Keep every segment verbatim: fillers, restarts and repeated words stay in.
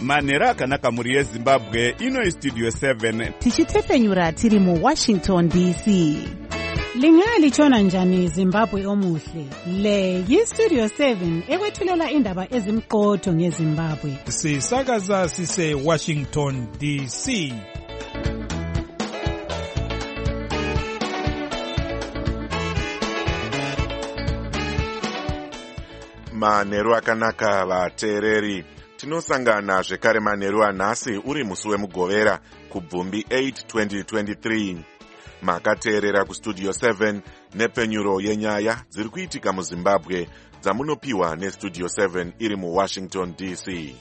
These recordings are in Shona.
manhero akanaka mhuri yezimbabwe. Ino istudio seven tichitefenyura tiri muwashington D C. Lingalitshona njani Zimbabwe omuhle? Le yistudio seven ekwethulela indaba ezimqotho ngeZimbabwe. Sisakaza sise Washington D C. Manheru akanaka vateereri. Tinosangana zvekare manheru anhasi uri musi wemugovera kubvumbi eight twenty twenty-three. Makateerera kustudio seven nepenyuro yenyaya dziri kuitika muZimbabwe dzamunopiwa nestudio seven iri muWashington D C.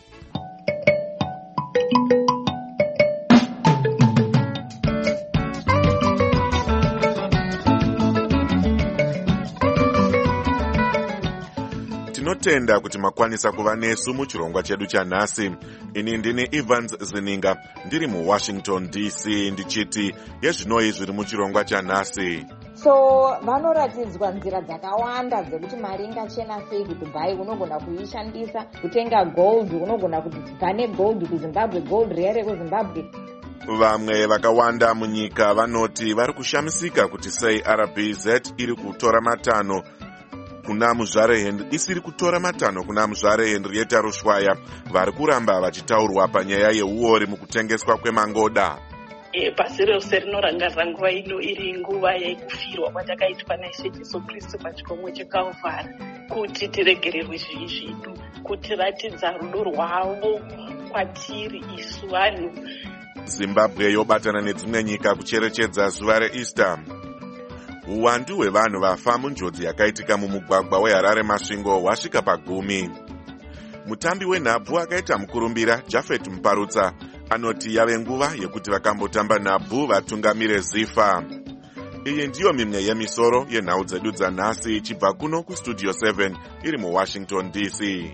Tinotenda kuti makwanisa kuva nesu muchirongwa chedu chanhasi. Ini ndini Evans Zininga ndiri muWashington D C ndichiti yezvinoi zviri muchirongwa chanhasi. So vanoratidzwa nzira dzakawanda dzekuti mari ingachena sei kuDubai. Unogona kuishandisa kutenga gold, unogona kuti pane gold kuZimbabwe, gold rare kuZimbabwe. Vamwe vakawanda munyika vanoti vari kushamisika kuti sei R B Z iri kutora matanho kuna muzvare Henry isiri kutora matanho kuna muzvare Henrietta Rushwaya vari kuramba vachitaurwa panyaya yeuori mukutengeswa kwemangoda. E, pasi rose rinorangarira nguva ino iri nguva yekufirwa kwatakaitwa naIshe Jesu Kristu pachikomwe cheKalvari, kuti tiregererwe zvivi zvedu, kuti ratidza rudo rwavo kwatiri isu vanhu. Zimbabwe yobatana nedzimwe nyika kucherechedza zuva reEaster. Uwandu hwevanhu vafa munjodzi yakaitika mumugwagwa weHarare Masvingo hwasvika pagumi. Mutambi wenhabvu akaita mukurumbira Jafet Muparutsa anoti yave nguva yekuti vakambotamba nhabvu vatungamire zifa. Iyi ndiyo mimwe yemisoro yenhau dzedu dzanhasi ichibva kuno kustudio seven iri muWashington D C.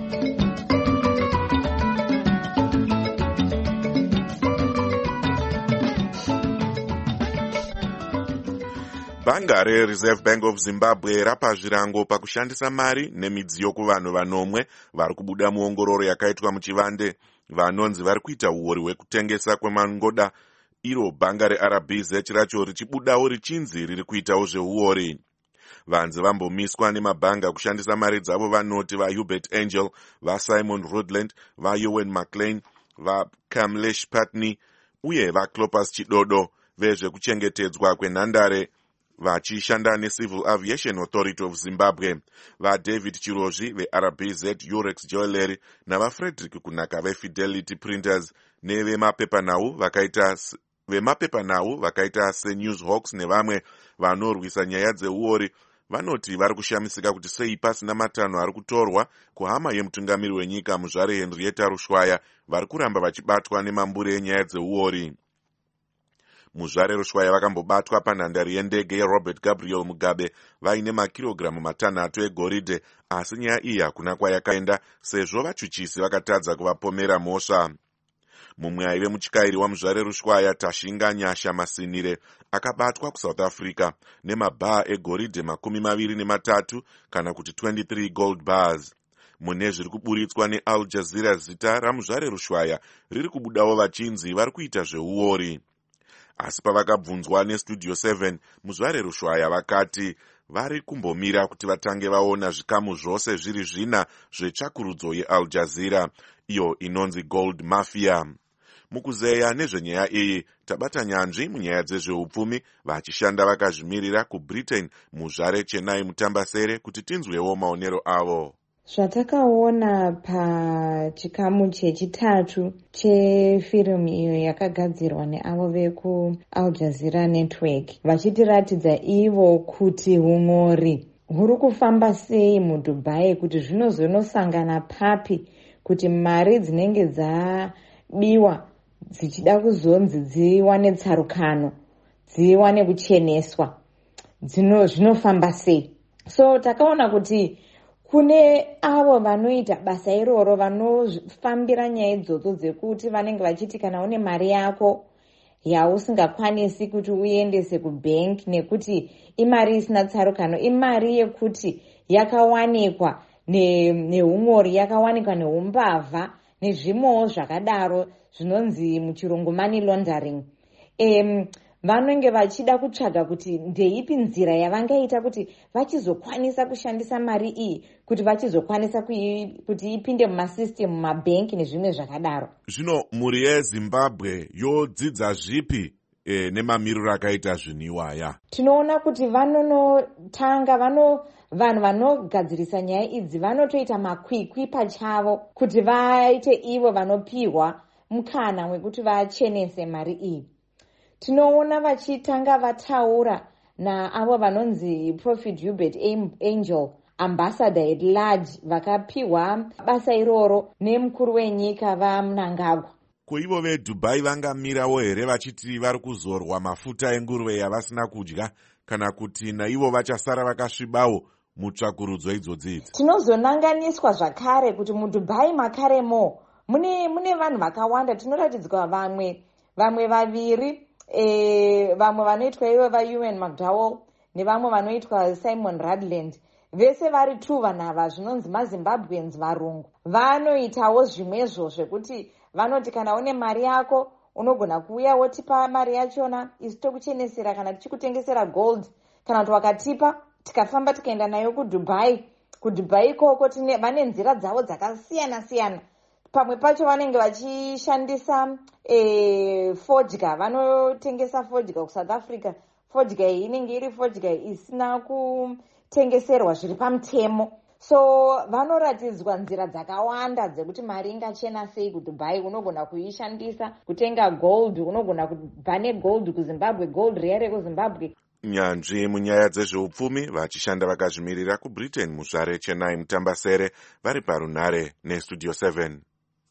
Bhanga reReserve Bank of Zimbabwe rapa zvirango pakushandisa mari nemidziyo kuvanhu vanomwe vari kubuda muongororo yakaitwa muchivande vanonzi vari kuita uori hwekutengesa kwemangoda, iro bhanga reR B Z racho richibudawo richinzi riri kuitawo zveuori. Vanzi vambomiswa nemabhanga kushandisa mari dzavo vanoti vaHubert Angel, vaSimon Rudland, vaEwan McLean, vaKamlesh Patney uye vaClopas Chidodo vezvekuchengetedzwa kwenhandare vachishanda neCivil Aviation Authority of Zimbabwe, vaDavid Chirozvi veR B Z, Urex Jewelry navaFrederick Kunaka veFidelity Printers nevemapepanhau vakaita vemapepanhau vakaita seNewsHawks nevamwe vanorwisa nyaya dzeuori vanoti vari kushamisika kuti sei pasina matanho ari kutorwa kuhama yemutungamiri wenyika muzvare Henrietta Rushwaya vari kuramba vachibatwa nemambure enyaya dzeuori. Muzvare Rushwaya vakambobatwa panhandare yendege yeRobert Gabriel Mugabe vaine makirogiramu matanhatu egoridhe, asi nyaya iyi hakuna kwayakaenda sezvo vachuchisi vakatadza kuvapomera mhosva. Mumwe aive mutyiri wamuzvare Rushwaya, Tashinga Nyasha Masinire, akabatwa kuSouth Africa nemabhaa egoridhe makumi maviri nematatu kana kuti twenty-three gold bars. Mune zviri kuburitswa neAl Jazeera, zita ramuzvare Rushwaya riri kubudawo vachinzi vari kuita zveuori. Asi pavakabvunzwa nestudio seven muzvare Rushwaya vakati vari kumbomira kuti vatange vaona zvikamu zvose zviri zvina zvetsvakurudzo yeAl Jazeera, iyo inonzi Gold Mafia. Mukuzeya nezvenyaya iyi tabata nyanzvi munyaya dzezveupfumi vachishanda vakazvimirira kuBritain muzvare Chennai Mutambasere kuti tinzwewo maonero avo. Zvatakaona pachikamu chechitatu chefirimu iyo yakagadzirwa neavo vekuAl Jazeera Network vachitiratidza ivo kuti humori huri kufamba sei muDubai, kuti zvinozonosangana papi kuti mari dzinenge dzabiwa dzichida kuzonzi dziwane tsarukano, dziwane kucheneswa, dzino zvinofamba sei. So takaona kuti kune avo vanoita basa iroro vanofambira nyaya idzodzo dzekuti vanenge vachiti kana une mari yako yausingakwanisi kuti uendese kubank nekuti imari isina tsarukano, imari yekuti yakawanikwa neumori, yakawanikwa neumbavha nezvimwewo zvakadaro zvinonzi muchirungu money laundering. Um, vanenge vachida kutsvaga kuti ndeipi nzira yavangaita kuti vachizokwanisa kushandisa mari iyi kuti vachizokwanisa kuti ipinde mumasystem, mumabhenki nezvimwe zvakadaro. Zvino mhuri yeZimbabwe yodzidza zvipi e, nemamiriro akaita zviniwaya? Tinoona kuti vanonotanga vano vanhu vanogadzirisa nyaya idzi vanotoita makwikwi pachavo kuti vaite ivo vanopiwa mukana wekuti vachenese mari iyi. Tinoona vachitanga vataura naavo vanonzi Prophet Hubert Angel, ambassador at large, vakapiwa basa iroro nemukuru wenyika vaMnangagwa. Kuivo veDubai vangamirawo here vachiti vari kuzorwa mafuta enguruve yavasina kudya, kana kuti naivo vachasara vakasvibawo mutsvakurudzo idzodzi? Tinozonanganiswa zvakare kuti muDubai makaremo mune mune vanhu vakawanda. Tinoratidzwa vamwe vamwe vaviri E, vamwe vanoitwa ivo vaEwan McDowell nevamwe vanoitwa Simon Radland, vese vari tu vanava zvinonzi maZimbabweans varungu. Vanoitawo zvimwezvo zvekuti vanoti kana une mari yako unogona kuuya wotipa mari yachona isu tokuchenesera kana tichikutengesera gold, kana kuti wakatipa tikafamba tikaenda nayo kuDubai. KuDubai ikoko vane nzira dzavo dzakasiyana siyana. Pamwe pacho vanenge vachishandisa e, fodya, vanotengesa fodya kuSouth Africa. Fodya iyi inenge iri fodya isina kutengeserwa zviri pamutemo. So vanoratidzwa nzira dzakawanda dzekuti mari ingachena sei kuDubai. Unogona kuishandisa kutenga gold, unogona kubva negold kuZimbabwe, gold riyere kuZimbabwe. Nyanzvi munyaya dzezveupfumi vachishanda vakazvimirira kuBritain, Muzvare Chenai Mutambasere vari parunhare neStudio seven.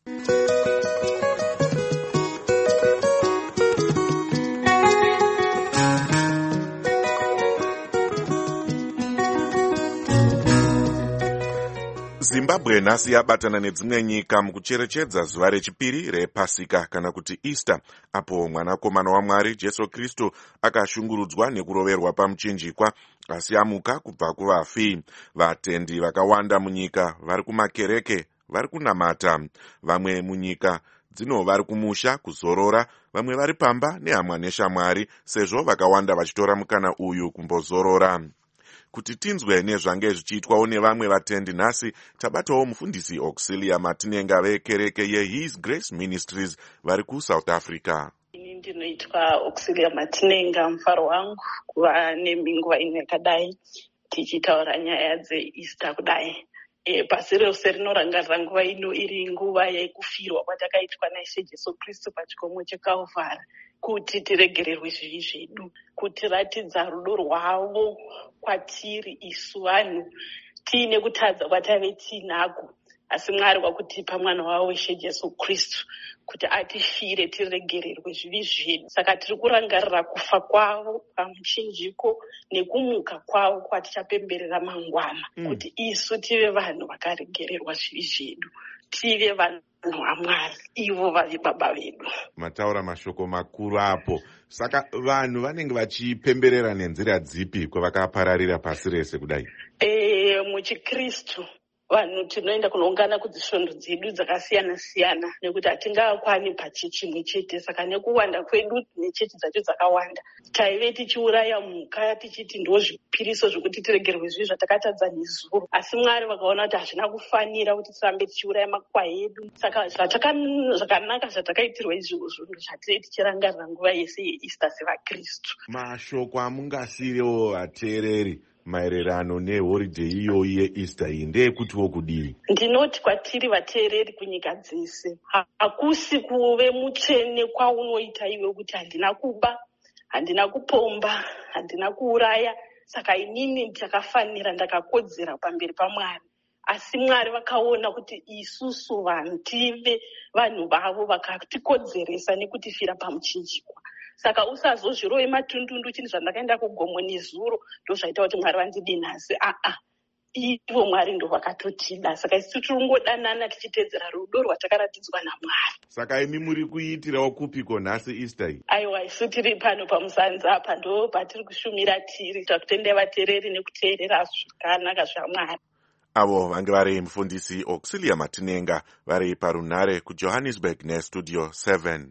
Zimbabwe nhasi yabatana nedzimwe nyika mukucherechedza zuva rechipiri rePasika kana kuti Easter, apo mwanakomana waMwari Jesu Kristu akashungurudzwa nekuroverwa pamuchinjikwa asi amuka kubva kuvafi. Vatendi vakawanda munyika vari kumakereke, vari kunamata. Vamwe munyika dzino vari kumusha kuzorora, vamwe vari pamba nehama neshamwari, sezvo vakawanda vachitora mukana uyu kumbozorora. Kuti tinzwe nezvange zvichiitwawo nevamwe vatendi nhasi, tabatawo mufundisi Auxilia Matinenga vekereke yeHis Grace Ministries vari kuSouth Africa. Ini ndinoitwa Auxilia Matinenga. Mufaro wangu kuva neminguva ino yakadai tichitaura nyaya dzeEaster kudai. E, pasi rose rinorangarira nguva ino iri nguva yekufirwa kwatakaitwa naIshe Jesu Kristu pachikomo cheKalvari, kuti tiregererwe zvivi zvedu, kutiratidza rudo rwavo kwatiri isu vanhu tiine kutadza kwatave tiinako, asi Mwari wakutipa mwana wavo Ishe Jesu Kristu kuti atifire tiregererwe zvivi zvedu. Saka tiri kurangarira kufa kwavo pamuchinjiko nekumuka kwavo kwatichapemberera mangwana, mm. kuti isu tive vanhu vakaregererwa zvivi zvedu, tive vanhu vaMwari, ivo vave baba vedu. Mataura mashoko makuru apo. Saka vanhu vanenge vachipemberera nenzira dzipi kwavakapararira pasi rese kudai? E, muchiKristu vanhu tinoenda kunoungana kudzisvondo dzedu dzakasiyana siyana, nekuti hatingakwani pachechi chimwe chete. Saka nekuwanda kwedu nechechi dzacho dzakawanda, taive tichiuraya mhuka tichiti ndo zvipiriso zvokuti tiregerwe zvivi zvatakatadza nezuro. Asi Mwari vakaona kuti hazvina kufanira kuti tirambe tichiuraya makwai edu. Saka zvakanaka zvatakaitirwa izvozvo zvatirei tichirangarira nguva yese yeEaster sevaKristu. Mashoko amungasirewo vateereri maererano nehoridheyi iyoyi yeEaster iyi ndeekutiwo kudii? Ndinoti kwatiri vateereri kunyika dzese, hakusi kuve mutsvene kwaunoita iwe kuti handina kuba, handina kupomba, handina kuuraya, saka inini ndakafanira, ndakakodzera pamberi paMwari. Asi Mwari vakaona kuti isusu vanhu tive vanhu vavo, vakatikodzeresa nekutifira pamuchinjikwa. Saka usazozvirove matundundu chini zvandakaenda kugomo nezuro ndozvaita kuti Mwari vandidini, asi aa ivo Mwari ndo vakatotida. Saka isu tiringodanana tichitedzera rudo rwatakaratidzwa naMwari. Saka imi muri kuitirawo kupiko nhasi Easter iyi? Aiwa, isu tiri pano pamusanza apa ndo patiri kushumira tiri takutendea vateereri nekuteerera zvakanaka zvaMwari. avo vange vari mufundisi Auxilia Matinenga vari parunare kuJohannesburg nestudio seven.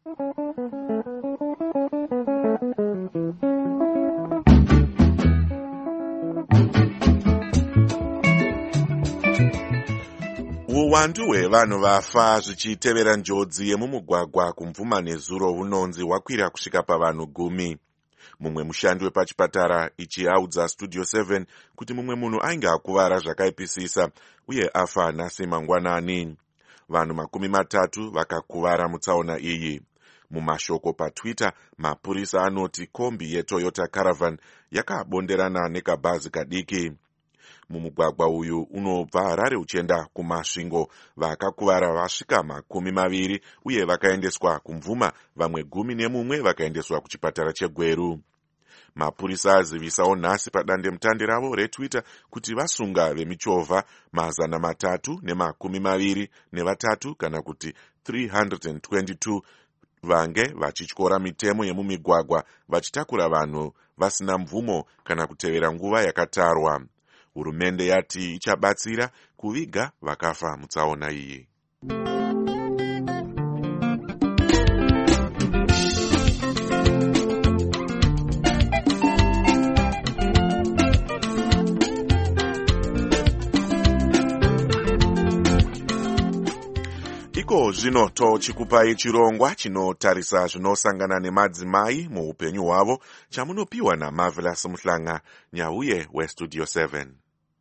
Uwandu hwevanhu vafa zvichitevera njodzi yemumugwagwa kumvuma nezuro hunonzi hwakwira kusvika pavanhu gumi. Mumwe mushandi wepachipatara ichi audza studio seven kuti mumwe munhu ainge akuvara zvakaipisisa uye afa nhasi mangwanani. Vanhu makumi matatu vakakuvara mutsaona iyi. Mumashoko paTwitter, mapurisa anoti kombi yeToyota Caravan yakabonderana nekabhazi kadiki. Mumugwagwa uyu unobva Harare uchienda kumasvingo. Vakakuvara vasvika makumi maviri uye vakaendeswa kumvuma, vamwe gumi nemumwe vakaendeswa kuchipatara cheGweru. Mapurisa azivisawo nhasi padande mutande ravo reTwitter kuti vasunga vemichovha mazana matatu nemakumi maviri nevatatu kana kuti three hundred twenty-two vange vachityora mitemo yemumigwagwa vachitakura vanhu vasina mvumo kana kutevera nguva yakatarwa. Hurumende yati ichabatsira kuviga vakafa mutsaona iyi. Iko zvino tochikupai chirongwa chinotarisa zvinosangana nemadzimai muupenyu hwavo chamunopiwa naMarvelous Muhlanga, nyauye westudio seven.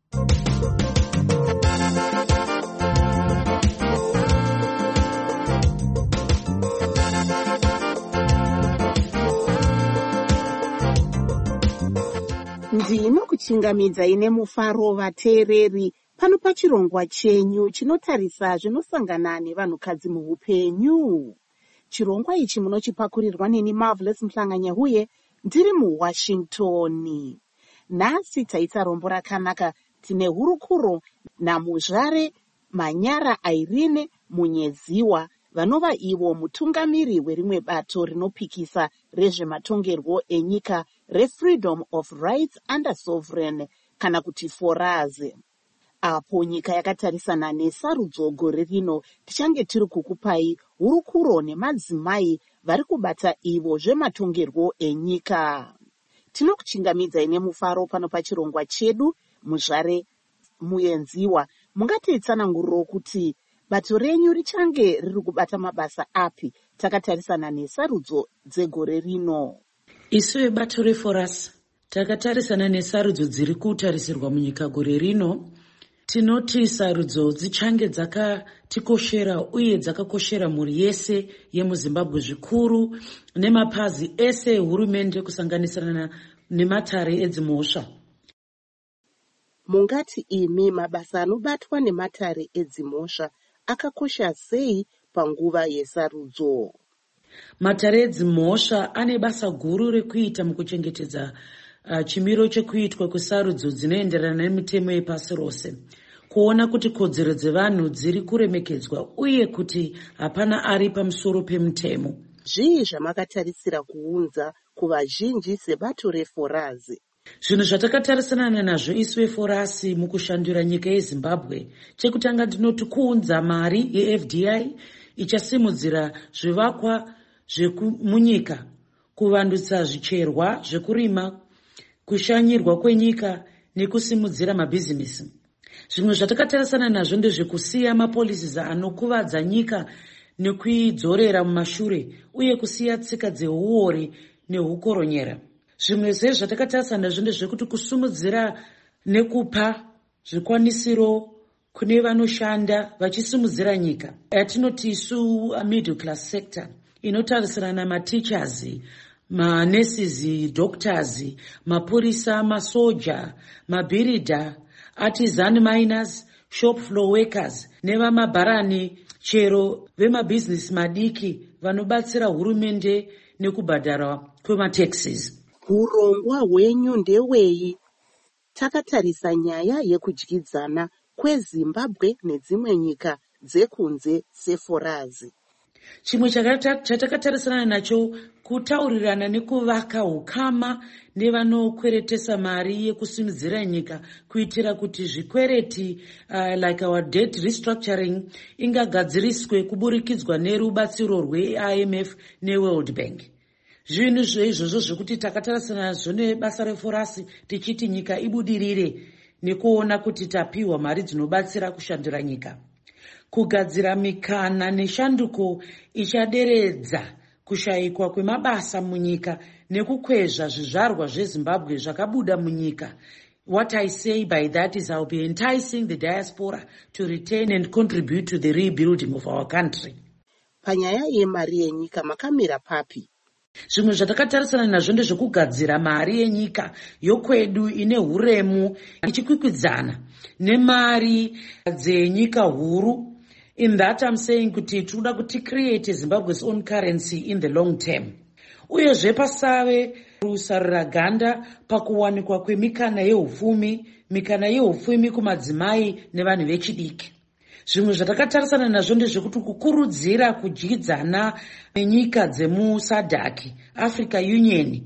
Ndinokuchingamidzai nemufaro vateereri pano pachirongwa chenyu chinotarisa zvinosangana nevanhukadzi muupenyu. Chirongwa ichi munochipakurirwa neni Marvelous Muhlanga, nyauye ndiri muWashington. Nhasi taita rombo rakanaka. Tine hurukuro naMuzvare Manyara Irene Munyeziwa, vanova ivo mutungamiri werimwe bato rinopikisa rezvematongerwo enyika reFreedom of Rights and Sovereign kana kuti FORAZ. Apo nyika yakatarisana nesarudzo gore rino, tichange tiri kukupai hurukuro nemadzimai vari kubata ivo zvematongerwo enyika. Tinokuchingamidzai nemufaro pano pachirongwa chedu. Muzvare Muyenziwa, mungatitsananguriro kuti bato renyu richange riri kubata mabasa api takatarisana nesarudzo dzegore rino? Isu vebato reFORAZ takatarisana nesarudzo dziri kutarisirwa munyika gore rino. Tinoti sarudzo dzichange dzakatikoshera uye dzakakoshera mhuri yese yemuZimbabwe, zvikuru nemapazi ese ehurumende kusanganisirana nematare edzimhosva. Mungati imi mabasa anobatwa nematare edzimhosva akakosha sei panguva yesarudzo? Matare edzimhosva ane basa guru rekuita mukuchengetedza uh, chimiro chekuitwa kwesarudzo dzinoenderana nemitemo yepasi rose, kuona kuti kodzero dzevanhu dziri kuremekedzwa uye kuti hapana ari pamusoro pemutemo. Zvii zvamakatarisira kuunza kuvazhinji sebato reFORAZ? Zvinhu zvatakatarisana nazvo isu veFORAZ mukushandura nyika yeZimbabwe, chekutanga ndinoti kuunza mari yeF D I ichasimudzira zvivakwa zvekumunyika, kuvandutsa zvicherwa zvekurima, kushanyirwa kwenyika nekusimudzira mabhizinesi. Zvimwe zvatakatarisana nazvo ndezvekusiya mapolisi anokuvadza nyika nekuidzorera mumashure uye kusiya tsika dzeuori nehukoronyera. Zvimwe zvezvo zvatakatarisana nazvo ndezvekuti kusimudzira nekupa zvikwanisiro kune vanoshanda vachisimudzira nyika yatinoti isu middle class sector, inotarisirana mateachers, manurses, doctors, mapurisa, masoja, mabirida, artisan miners, shop floor workers nevamabharani, chero vemabusiness madiki vanobatsira hurumende nekubhadharwa kwemataxes. Urongwa hwenyu ndewei? Takatarisa nyaya yekudyidzana kweZimbabwe nedzimwe nyika dzekunze seFORAZ. Chimwe chatakatarisana nacho kutaurirana nekuvaka ukama nevanokweretesa mari yekusimudzira nyika kuitira kuti zvikwereti uh, like our debt restructuring ingagadziriswe kuburikidzwa nerubatsiro rwe-I M F neWorld Bank. Zvinhu zvoizvozvo zvekuti takatarisana nazvo nebasa reforasi tichiti nyika ibudirire nekuona kuti tapiwa mari dzinobatsira kushandura nyika. Kugadzira mikana neshanduko ichaderedza kushayikwa kwemabasa munyika nekukwezva zvizvarwa zveZimbabwe zvakabuda munyika. What I say by that is I'll be enticing the diaspora to return and contribute to the rebuilding of our country. Panyaya yemari yenyika makamira papi? Zvimwe zvatakatarisana nazvo ndezvekugadzira mari yenyika yokwedu ine huremu ichikwikwidzana nemari dzenyika huru. In that I'm saying kuti tinoda kuti create Zimbabwe's own currency in the long term. Uyezve pasave rusarura ganda pakuwanikwa kwemikana yeupfumi, mikana yeupfumi kumadzimai nevanhu vechidiki. Zvimwe zvatakatarisana nazvo ndezvekuti kukurudzira kudyidzana nenyika dzemusadhaki, Africa Union,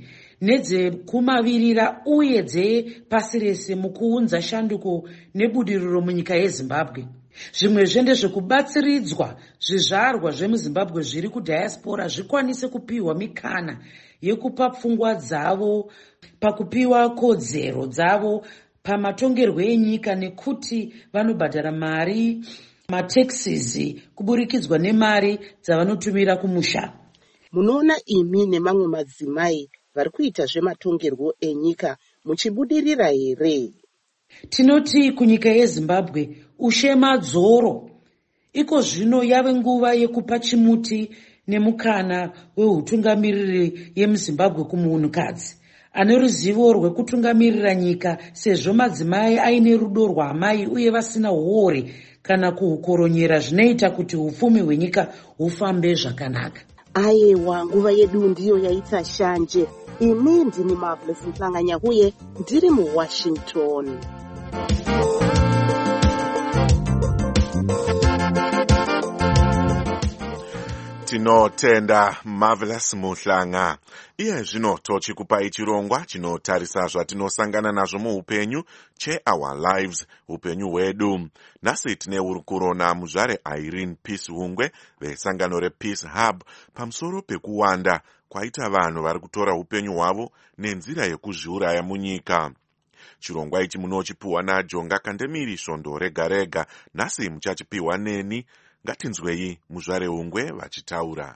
nedzekumavirira uye dzepasi rese mukuunza shanduko nebudiriro munyika yeZimbabwe. Zvimwe zvende zvekubatsiridzwa zvizvarwa zvemuZimbabwe zviri kudiaspora zvikwanise kupiwa mikana yekupa pfungwa dzavo pakupiwa kodzero dzavo pamatongerwo enyika nekuti vanobhadhara mari mataxes kuburikidzwa nemari dzavanotumira kumusha. Munoona imi nemamwe madzimai vari kuita zvematongerwo enyika muchibudirira here? Tinoti kunyika yeZimbabwe ushema dzoro. Iko zvino yave nguva yekupa chimuti nemukana wehutungamiriri yemuZimbabwe kumunhukadzi ane ruzivo rwekutungamirira nyika, sezvo madzimai aine rudo rwaamai uye vasina huore kana kuhukoronyera zvinoita kuti upfumi hwenyika hufambe zvakanaka. Aiwa, nguva yedu ndiyo yaita shanje. Imi ndini Marvelous Mhlanga uye ndiri muWashington. Tinotenda Marvelous Mhlanga. Iye zvino tochikupai chirongwa chinotarisa zvatinosangana nazvo muupenyu che Our Lives, upenyu hwedu. Nasi tine urukurona muzvare Irene Peace Hungwe vesangano rePeace Hub pamusoro pekuwanda kwaita vanhu vari kutora upenyu hwavo nenzira yekuzviuraya munyika. Chirongwa ichi munochipiwa naJonga Kandemiri svondo rega rega. Nasi muchachipiwa neni. Ngatinzwei muzvare Hungwe vachitaura.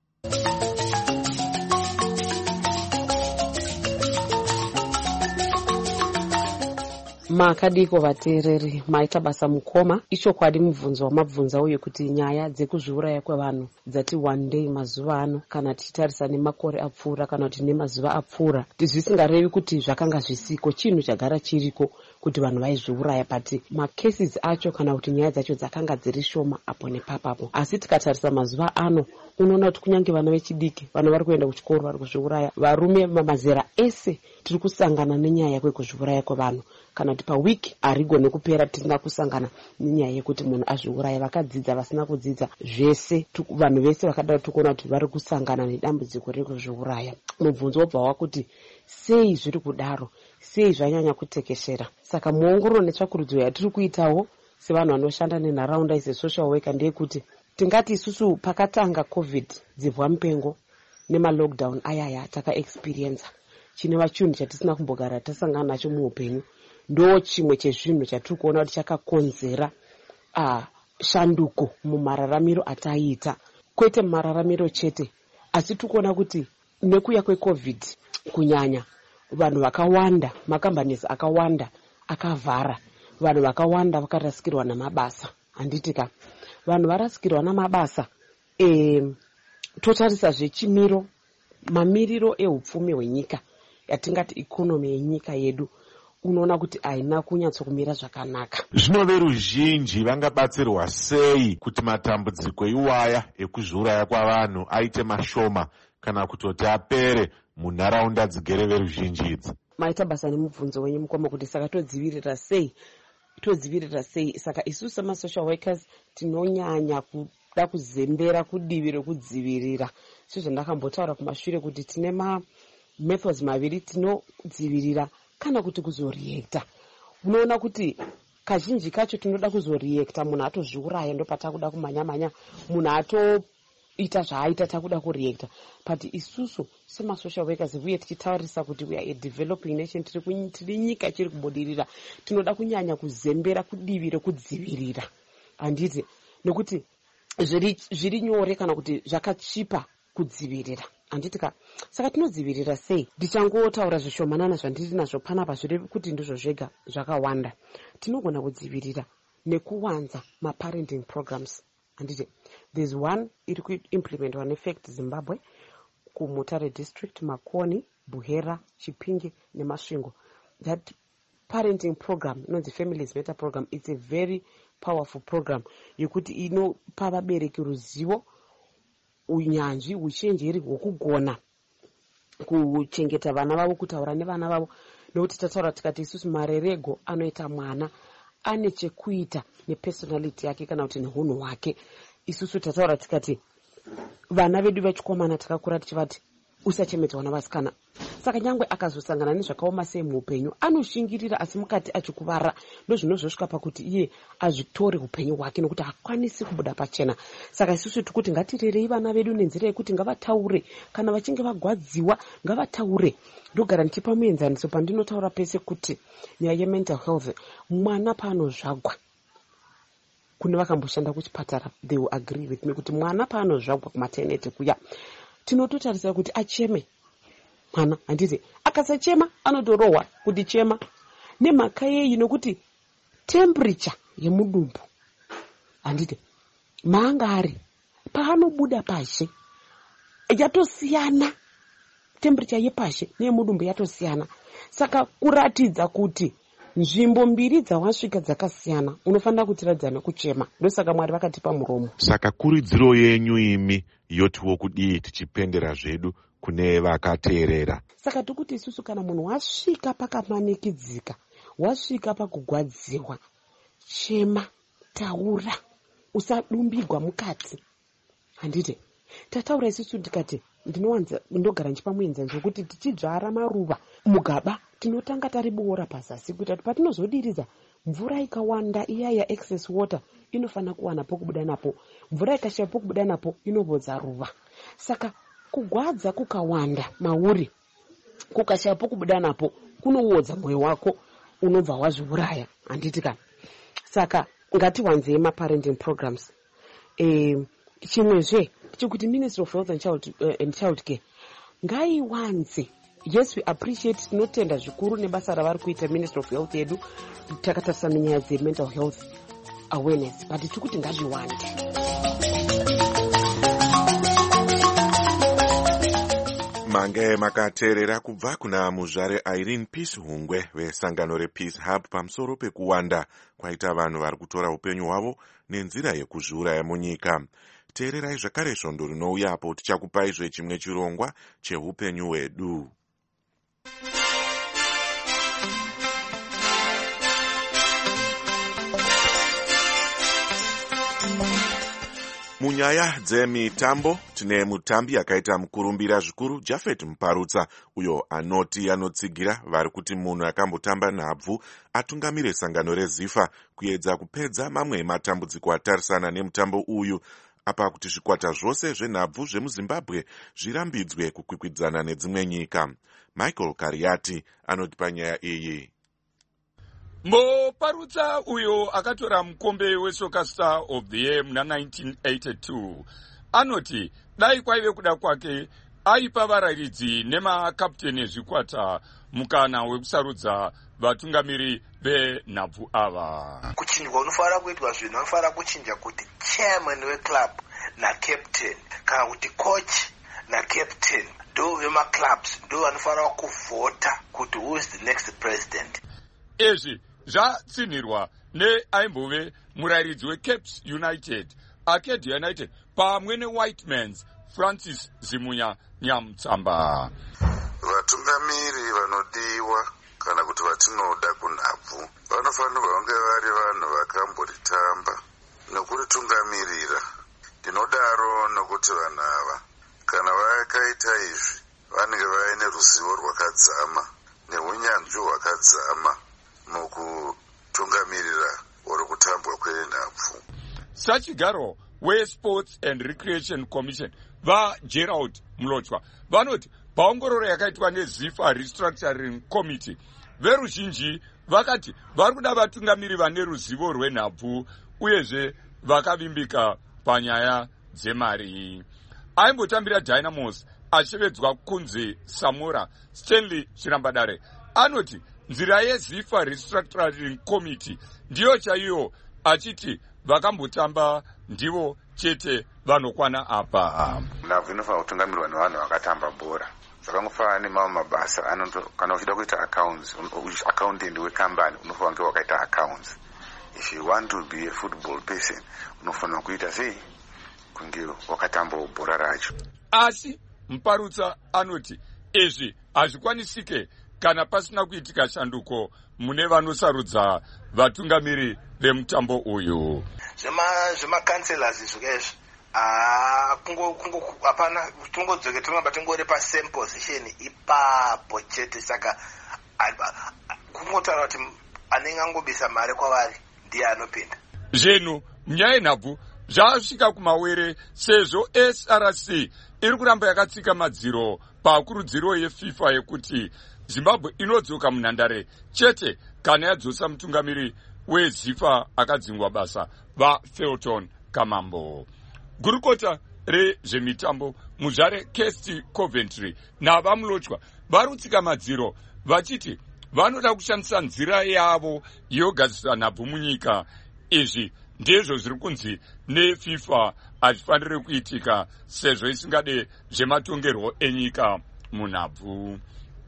Makadiko vateereri, maita basa mukoma. Ichokwadi mubvunzo wamabvunza uye kuti nyaya dzekuzviuraya kwevanhu dzati one day mazuva ano, kana tichitarisa nemakore apfuura kana kuti nemazuva apfuura, tizvisingarevi kuti zvakanga zvisiko, chinhu chagara chiriko kuti vanhu vaizviuraya, pati macases acho kana kuti nyaya dzacho dzakanga dziri shoma apo nepapapo. Asi tikatarisa mazuva ano, unoona kuti kunyange vana vechidiki, vanhu vari kuenda kuchikoro vari kuzviuraya, varume mamazera ese tiri kusangana nenyaya kwekuzviuraya kwevanhu. Kana kuti pawiki harigone kupera tisina kusangana nenyaya yekuti munhu azviuraya. Vakadzidza, vasina kudzidza, zvese vanhu vese vakadaro tikuona kuti vari kusangana nedambudziko rekuzviuraya. Mubvunzo wobva wakuti sei zviri kudaro, sei zvanyanya kutekeshera. Saka muongororo netsvakurudzo yatiri kuitawo sevanhu vanoshanda nenharaunda ise social worker ndeyekuti tingati isusu pakatanga covid dzibva mupengo nemalockdown ayaya taka experience chinova chinhu chatisina kumbogara tasangana nacho muupenyu, ndo chimwe chezvinhu chatiri kuona kuti chakakonzera uh, shanduko mumararamiro ataiita. Kwete mumararamiro chete, asi tikuona kuti nekuya kwecovid kunyanya vanhu vakawanda, makambanies akawanda akavhara, vanhu vakawanda vakarasikirwa namabasa. Handitika vanhu varasikirwa namabasa, e, totarisa zvechimiro, mamiriro ehupfumi hwenyika yatingati ikonomi yenyika yedu, unoona kuti haina kunyatsokumira zvakanaka. Zvino veruzhinji vangabatsirwa sei kuti matambudziko iwaya ekuzviuraya kwavanhu aite mashoma kana kutoti apere munharaunda dzigere veruzhinji idzi? Maita basa nemubvunzo wenyu mukoma kuti saka todzivirira sei todzivirira sei. Saka isusu sama social workers tinonyanya da kuzembera kudivi rekudzivirira. Sezvandakambotaura kumashure kuti tine ma methods maviri tinodzivirira kana kuti kuzoreacta. Unoona kuti kazhinji kacho tinoda kuzoreacta, munhu atozviuraya ndopatakuda kumanya-manya, munhu atoita zvaaita takuda kureacta. But isusu semasocial workers uye tichitaurisa kuti we are a developing nation, tiri nyika chiri kubudirira, tinoda kunyanya kuzembera kudivi rekudzivirira. Handiti nekuti zviri nyore kana kuti zvakachipa kudzivirira. Anditika saka tinodzivirira sei? Ndichangotaura zvishomanana zvandiri nazvo panapa zviri kuti ndizvo zvega zvakawanda. Tinogona kudzivirira nekuwanza ma-parenting programs. Anditi there's one iri kuimplementwa neFACT Zimbabwe kuMutare district, Makoni, Buhera, Chipinge neMasvingo. That parenting program, inonzi Families Matter program, it's a very powerful program yekuti inopa vabereki ruzivo, unyanzvi, uchenjeri hwokugona kuchengeta vana vavo, kutaura nevana vavo. Nokuti tataura tikati isusu marerego anoita mwana ane chekuita nepersonality yake kana kuti nehunhu hwake. Isusu tataura tikati vana vedu vechikomana takakura tichivati usachemedza vana vasikana. Saka nyangwe akazosangana nezvakaoma sei muupenyu anoshingirira, asi mukati achikuvara ndozvinozosvika pakuti iye azvitore upenyu hwake nokuti hakwanisi kubuda pachena. Saka isusu tikuti ngatirerei vana vedu nenzira yekuti ngavataure, kana vachinge vagwadziwa ngavataure. Ndogara ndichipa muenzaniso pandinotaura pese kuti nyaya yemental health, mwana paanozvagwa, kune vakamboshanda kuchipatara they will agree with me kuti mwana paanozvagwa kumaternity kuya tinototarisa kuti acheme mwana. Handiti akasachema anotorohwa kuti chema nemhaka yeyi nokuti temperature yemudumbu, handiti maanga ari paanobuda pashe yatosiyana, temperature yepashe neyemudumbu yatosiyana. Saka kuratidza kuti nzvimbo mbiri dzawasvika dzakasiyana unofanira kutiradzana kuchema. Ndosaka Mwari vakatipa muromo. Saka kuridziro yenyu imi yotiwo kudii tichipendera zvedu kune vakateerera. Saka tikuti isusu kana munhu wasvika pakamanikidzika, wasvika pakugwadziwa, chema, taura, usadumbigwa mukati. Handiti tataura isusu tikati ndinowanza ndogara nchipa muenzaniso kuti tichidzvara maruva mugaba tinotanga tariboora pazasi kuita kuti patinozodiridza mvura ikawanda iya ya excess water inofana kuwana pokubuda napo, mvura ikashaya pokubuda napo inohodza ruva. Saka kugwadza kukawanda mauri kukashaya pokubuda napo kunohodza mwoyo wako, unobva wazviuraya. Handiti kana saka ngatiwanzei ma-parenting programs. Eh, chimwezve chikuti Ministry of Health and Child, uh, and Child Care ngaiwanze. Yes, we appreciate, tinotenda zvikuru nebasa ravari kuita Ministry of Health yedu takatarisa nenyaya dze mental health awareness, but tikuti ngazviwande. Mange makateerera kubva kuna muzvare Irene Peace Hungwe vesangano rePeace Hub pamusoro pekuwanda kwaita vanhu vari kutora upenyu hwavo nenzira yekuzviuraya munyika. Teererai zvakare svondo rinouyapo tichakupaizve chimwe chirongwa cheupenyu hwedu. Munyaya dzemitambo tine mutambi akaita mukurumbira zvikuru Jafet Muparutsa, uyo anoti anotsigira vari kuti munhu akambotamba nhabvu atungamire sangano reZIFA kuedza kupedza mamwe matambudziko atarisana nemutambo uyu, apa kuti zvikwata zvose zvenhabvu zvemuZimbabwe zvirambidzwe kukwikwidzana nedzimwe nyika. Michael Kariati anoti panyaya iyi. Muparutsa uyo akatora mukombe weSoccer Star of the Year muna nineteen eighty-two anoti dai kwaive kuda kwake aipa varayiridzi nemakapteni ezvikwata mukana wekusarudza vatungamiri venhabvu ava. Kuchinjwa unofanira kuitwa zvinhu, unofanira kuchinja kuti chairman weclub nacaptain kana kuti coach nacaptain ndo vemaclubs ndo vanofanira kuvhota kuti who is the next president. Ezvi zvatsinhirwa neaimbove murayiridzi weCaps United, Arcadia United pamwe neWhiteman's Francis Zimunya Nyamutsamba. Vatungamiri vanodiwa kana kuti vatinoda kunhabvu vanofanirwa kunge vari vanhu vakamboritamba nokuritungamirira. ndinodaro nokuti vanhu ava kana vakaita izvi vanenge vaine ruzivo rwakadzama neunyanzvi hwakadzama mukutungamirira uri kutambwa kwenhabvu. Sachigaro weSports and Recreation Commission vaGerald Mlotshwa vanoti paongororo yakaitwa neZIFA Restructuring Committee veruzhinji vakati vari kuda vatungamiri vane ruzivo rwenhabvu uyezve vakavimbika panyaya dzemari. Aimbotambira Dynamos achivedzwa kunzi Samora Stanley Chirambadare anoti nzira yeZIFA Restructuring Committee ndiyo chaiyo, achiti vakambotamba ndivo chete vanokwana apa. Nhabvu inofanira kutungamirwa nevanhu vakatamba bhora. Zvakangofanana nemamwe mabasa kana uchida kuita accounts, accountant wekambani unofanira kunge wakaita accounts. If you want to be a football person unofanira kuita sei kunge wakatambawo bhora racho. Asi Muparutsa anoti izvi hazvikwanisike kana pasina kuitika shanduko mune vanosarudza vatungamiri vemutambo uyu. Zvemakanselas izvo izvi hapana tungodzoke tumaba tingori pasame position ipapo chete, saka kungotaura kuti anenge angobisa mari kwavari ndiye anopinda. Zvenhu munyaya yenhabvu zvasvika kumawere sezvo S R C iri kuramba yakatsika madziro pakurudziro yeFIFA yekuti Zimbabwe inodzoka munhandare chete kana yadzosa mutungamiri weZIFA akadzingwa basa vaFelton Kamambo. Gurukota rezvemitambo muzvare Kesti Coventry navaMlotshwa vari kutsika madziro vachiti vanoda kushandisa nzira yavo yogadzisa nhabvu munyika. Izvi ndezvo zviri kunzi neFIFA hazvifaniri kuitika sezvo isingade zvematongerwo enyika munhabvu.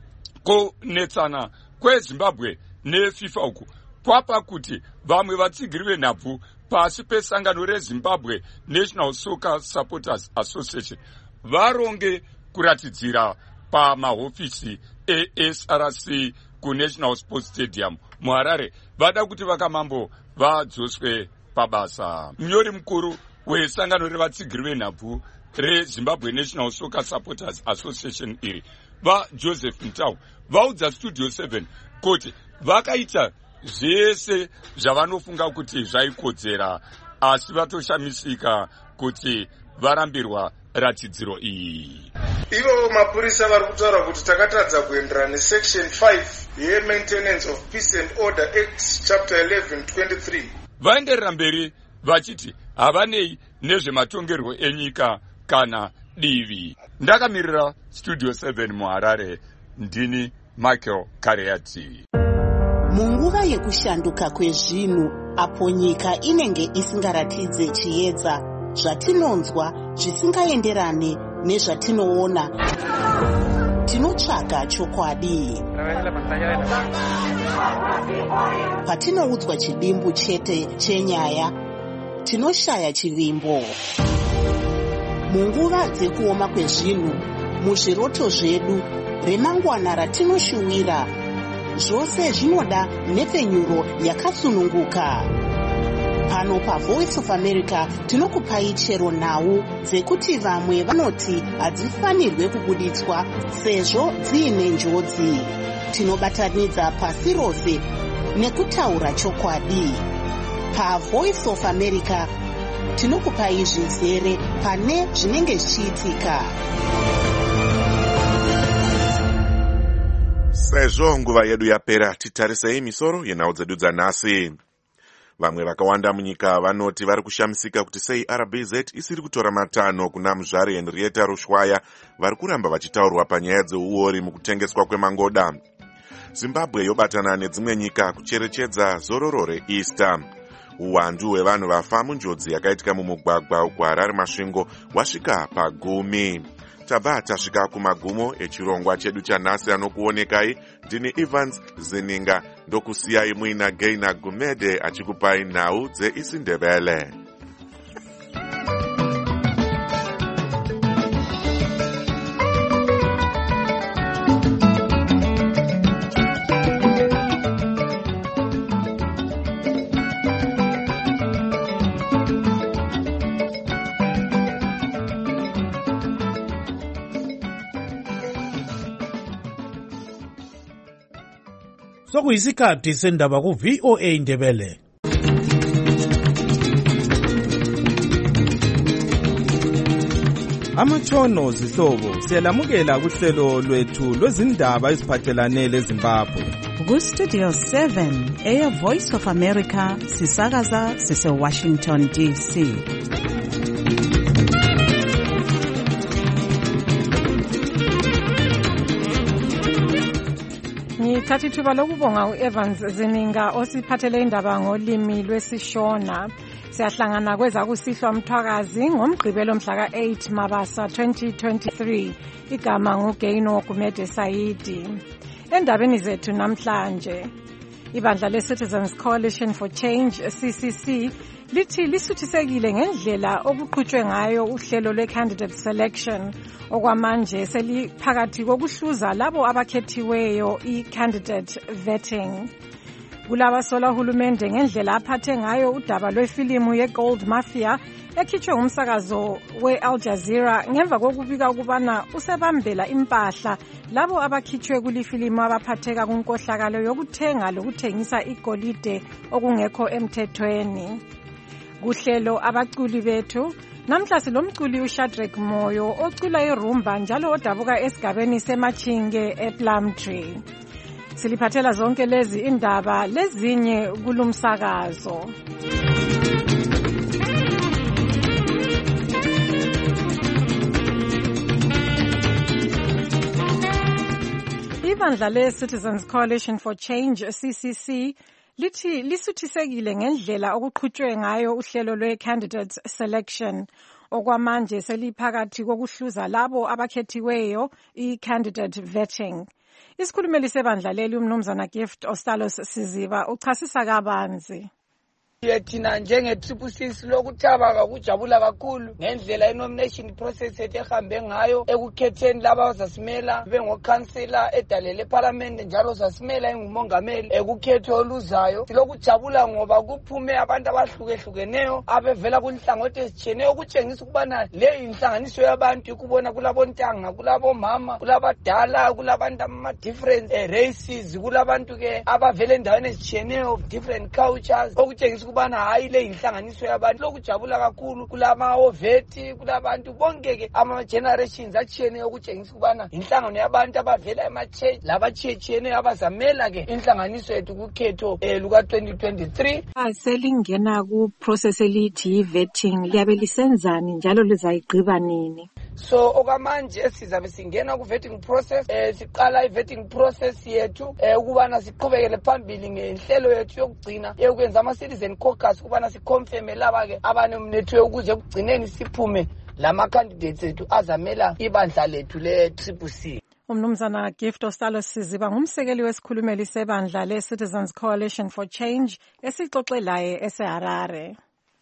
Kunetsana kweZimbabwe neFIFA uku kwapa kuti vamwe vatsigiri venhabvu pasi pesangano reZimbabwe National Soccer Supporters Association varonge kuratidzira pamahofisi eS R C kuNational Sports Stadium muHarare vada kuti vakamambo vadzoswe pabasa. Munyori mukuru wesangano revatsigiri venhabvu reZimbabwe National Soccer Supporters Association iri vaJoseph Mtau vaudza Studio seven kuti vakaita zvese zvavanofunga kuti zvaikodzera asi vatoshamisika kuti varambirwa ratidziro iyi. Ivo mapurisa vari kutaura kuti takatadza kuenderana nesection five ye-Maintenance of Peace and Order Act chapter eleven twenty-three. Vaenderera mberi vachiti havanei nezvematongerwo enyika kana divi. Ndakamirira Studio seven muHarare, ndini Michael Kareati. Munguva yekushanduka kwezvinhu apo nyika inenge isingaratidze chiedza, zvatinonzwa zvisingaenderane nezvatinoona, tinotsvaga chokwadi. Patinoudzwa chidimbu chete chenyaya, tinoshaya chivimbo. Munguva dzekuoma kwezvinhu, muzviroto zvedu, remangwana ratinoshuwira, zvose zvinoda nhepfenyuro yakasununguka. Pano paVoice of America tinokupai chero nhau dzekuti vamwe vanoti hadzifanirwe kubuditswa sezvo dziine njodzi. Tinobatanidza pasi rose nekutaura chokwadi. PaVoice of America tinokupai zvizere pane zvinenge zvichiitika. Sezvo nguva yedu yapera, titarisei misoro yenhau dzedu dzanhasi. Vamwe vakawanda munyika vanoti vari kushamisika kuti sei R B Z isiri kutora matanho kuna muzvare Henrietta Rushwaya vari kuramba vachitaurwa panyaya dzeuori mukutengeswa kwemangoda. Zimbabwe yobatana nedzimwe nyika kucherechedza zororo reEaster. Uwandu hwevanhu vafa munjodzi yakaitika mumugwagwa kuHarare Masvingo wasvika pagumi. Tabva tasvika kumagumo echirongwa chedu chanhasi anokuonekai. Ndini Evans Zininga, ndokusiyai muina Gaina Gumede achikupai nhau dzeIsindebele. sokuyisikhathi sendaba ku V O A Ndebele. Amatshono zihlobo siyalamukela kuhlelo lwethu lwezindaba eziphathelane leZimbabwe. Ku-Studio seven, Air Voice of America, sisakaza sise-Washington D C. Ngithatha ithuba lokubonga u-Evans Zininga osiphathele indaba ngolimi lwesishona. Siyahlangana kweza kusihlwa Mthwakazi ngomgqibelo mhla ka-eight Mabasa twenty twenty-three. Igama nguGeino Gumede Saidi. Endabeni zethu namhlanje, ibandla le-Citizens Coalition for Change, C C C, lithi lisuthisekile ngendlela okuqhutshwe ngayo uhlelo lwe-candidate selection okwamanje seliphakathi kokuhluza labo abakhethiweyo i-candidate vetting. Kulaba sola uhulumende ngendlela aphathe ngayo udaba lwefilimu ye-Gold Mafia ekhitshwe ngumsakazo we-Al Jazeera ngemva kokubika ukubana usebambela impahla labo abakhitshwe kulifilimu abaphatheka kunkohlakalo yokuthenga lokuthengisa igolide okungekho emthethweni. Kuhlelo abaculi bethu namhla silomculi uShadrack Moyo ocula irumba njalo odabuka esigabeni seMachinge ePlumtree. Siliphathela zonke lezi indaba lezinye kulumsakazo. Ibandla le-Citizens Coalition for Change, C C C, lithi lisuthisekile ngendlela okuqhutshwe ngayo uhlelo lwe-candidate selection okwamanje seliphakathi kokuhluza labo abakhethiweyo i-candidate vetting. Isikhulumeli sebandla leli umnumzana Gift Ostalos Siziba uchasisa kabanzi. Thina njenge-triple six lokuthaba kakujabula kakhulu ngendlela i-nomination process ethu ehambe ngayo ekukhetheni laba abazasimela bengokhansela edalele eParliament njalo zasimela engumongameli ekukhethwe oluzayo. Silokujabula ngoba kuphume abantu abahlukehlukeneyo abevela kunhlangothi ezitshiyeneyo okutshengisa ukubana le inhlanganiso yabantu ikubona kulabontanga, kulabomama, kulabadala, kulabantu ama-different races, kulabantu ke abavela endaweni ezitshiyeneyo different cultures okutshengisa kubana hayi le inhlanganiso yabantu lokujabula kakhulu kulama oveti kulabantu bonke ke ama generations atshiyeneyo okutshengisa kubana inhlangano yabantu abavela ema-church labatshiyetshiyeneyo abazamela ke inhlanganiso yethu kukhetho eh, luka twenty twenty-three. Selingena ku-process elithi yi-vetting liyabe lisenzani njalo lizayigqiba nini? So okwamanje sizabe singena ku-vetting process eh, siqala i-vetting process yethu eh, ukubana siqhubekele phambili ngenhlelo yethu yokugcina yokwenza ama-citizen caucus ukubana siconfirme laba ke abanomnethwe ukuze kugcineni siphume lama candidates ethu azamela ibandla lethu le-triple C. Umnumzana Gift Ostalos Siziba ngumsekeli wesikhulumeli sebandla le-Citizens Coalition for Change esixoxe laye eseHarare.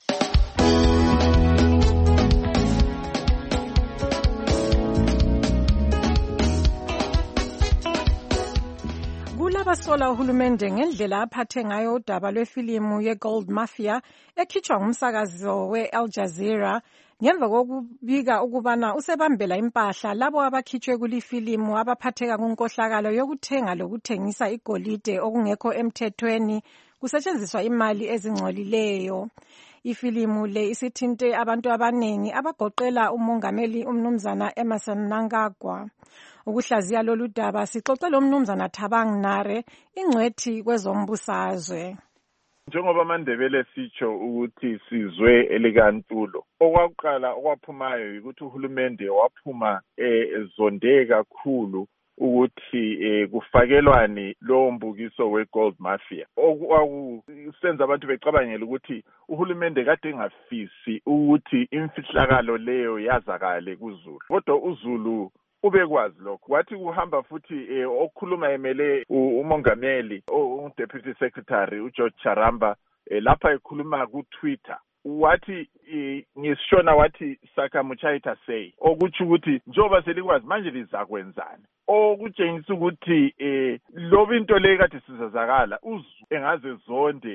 Abasola uhulumende ngendlela aphathe ngayo udaba lwefilimu ye-Gold Mafia ekhitshwa ngumsakazo we-Al Jazeera ngemva kokubika ukubana usebambela impahla labo abakhitshwe kulifilimu abaphatheka kunkohlakalo yokuthenga lokuthengisa igolide okungekho emthethweni kusetshenziswa imali ezingcolileyo. Ifilimu le isithinte abantu abanengi abagoqela umongameli umnumzana Emmerson Mnangagwa. Ukuhlaziya lolu daba sixoxe lo mnumzana Thabang Nare ingcwethi kwezombusazwe. Njengoba aMandebele sitsho ukuthi sizwe elikantulo, okwakuqala okwaphumayo ukuthi uhulumende waphuma ezonde kakhulu ukuthi eh, kufakelwane lo mbukiso we-Gold Mafia. Okwakusenza abantu becabangela ukuthi uhulumende kade engafisi ukuthi imfihlakalo leyo yazakale kuZulu. Kodwa uZulu ubekwazi lokho. Wathi kuhamba futhi eh, okhuluma emele umongameli u-Deputy Secretary uGeorge Charamba eh, lapha ekhuluma ku-Twitter. Wathi eh, ngisishona wathi Sakamuchaita say okuthi ukuthi njoba selikwazi manje lizakwenzani. Okutshengisa ukuthi eh loba into le kade sizazakala uZulu engaze zonde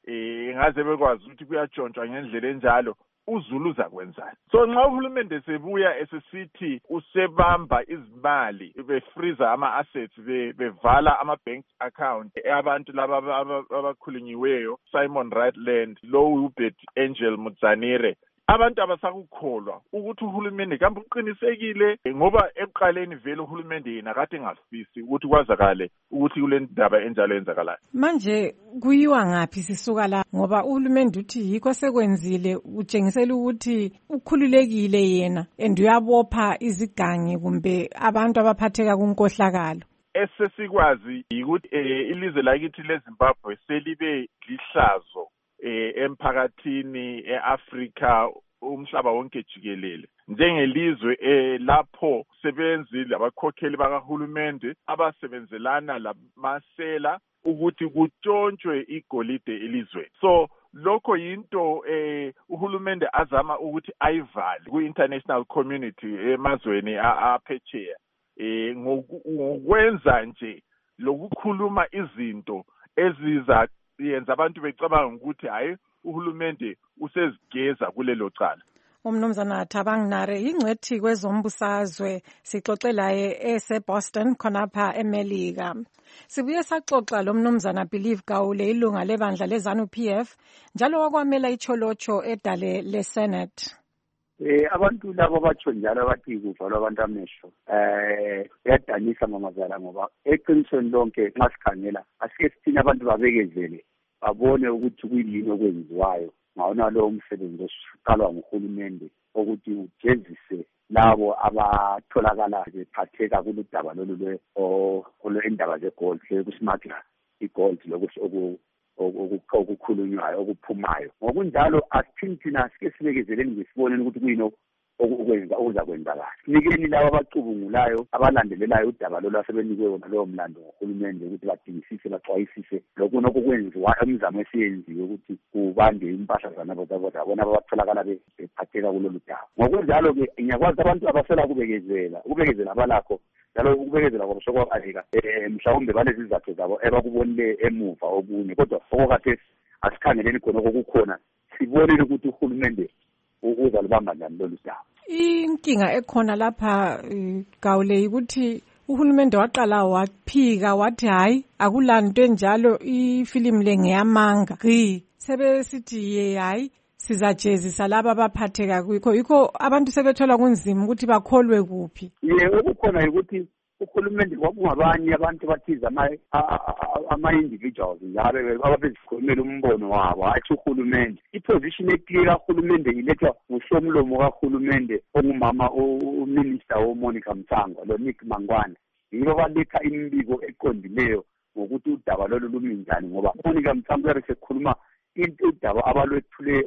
eh ngaze bekwazi ukuthi kuyatshontshwa ngendlela enjalo uZulu uzakwenzani. So nxa uhulumende sebuya esesithi usebamba izimali befreeza ama assets bevala ama bank account abantu laba abakhulunyiweyo Simon Ratland lo Hubert Angel Mudzanire, abantu abasakukholwa ukuthi uhulumende kambe uqinisekile ngoba eqaleni vele uhulumende yena kade engafisi ukuthi kwazakale ukuthi kule ndaba enjalo yenzakalayo. Manje kuyiwa ngapi sisuka la ngoba uhulumende uthi yikho sekwenzile utshengisela ukuthi ukhululekile yena enduyabopha izigangi kumbe abantu abaphatheka kunkohlakalo. Esesikwazi ukuthi ilizwe lakithi leZimbabwe selibe lihlazo eh emphakathini eAfrika umhlaba wonke jikelele njengelizwe eh lapho sebenzile abakhokheli bakahulumende abasebenzelana lamasela ukuthi kutshontshwe igolide elizweni. So lokho yinto eh uhulumende azama ukuthi ayivale ku-international community emazweni aphetsheya eh ngokwenza nje lokukhuluma izinto eziza yenza abantu becabanga ukuthi hayi uhulumende usezigeza kulelo cala. Umnumzana Thabang Nare ingcwethi kwezombusazwe sixoxelaye eseBoston khonapha eMelika. Sibuye saxoxa lo mnumzana Believe Gawule ilunga lebandla leZANU P F njalo wakwamela icholocho edale leSenate. Eh abantu labo batsho njalo bathi kuvalwa abantu amehlo eh yadanisa mamazala ngoba eqinisweni lonke nxa sikhangela asike sithina abantu babekezele babone ukuthi kuyini okwenziwayo ngawona lo umsebenzi osiqalwa nguhulumende ukuthi ujezise labo abatholakala bephatheka kuludaba lolu lwe olo indaba zegold kusmagla igold lokuthi okukhulunywayo okuphumayo ngokunjalo asithina sike sibekezeleni ngisiboneni ukuthi kuyini okwenza okuzakwenzakala. Nikeni laba abacubungulayo abalandelelayo udaba lolu asebenikwe wona lowo mlando ngohulumende ukuthi badingisise baxwayisise lokho nokwenziwa emizamo esiyenziwe ukuthi kubande impahla zanabo zabona bona abatholakala bephatheka kulolu daba. Ngokunjalo ke ngiyakwazi abantu abasela kubekezela ukubekezela abalakho njalo ukubekezela kwabasokwabaleka eh mhlawumbe balezi izathu zabo ebakubonile emuva okunye kodwa okokade asikhangeleni khona okukhona sibonile ukuthi uhulumende uzalibamba njani lolu daba. Inkinga ekhona lapha Gawule ukuthi uhulumende waqala waphika wathi hayi akulanto enjalo ifilimu lengeyamanga gqi sebesithi ye hayi sizajezisa laba abaphatheka kwikho yikho abantu sebethola kunzima ukuthi bakholwe kuphi. Ye okukhona ukuthi uhulumende kwakungabanye abantu bathiza ama ama individuals njalo ababezikhulumela umbono wabo athi uhulumende iposition eclear kahulumende ilethwa ngusomlomo kahulumende ongumama uminister woMonica Mtsangwa lo Nick Mangwana yibo baletha imibiko eqondileyo ngokuthi udaba lolu lumi njani ngoba Monica Mtsangwa esekhuluma into udaba abalwethule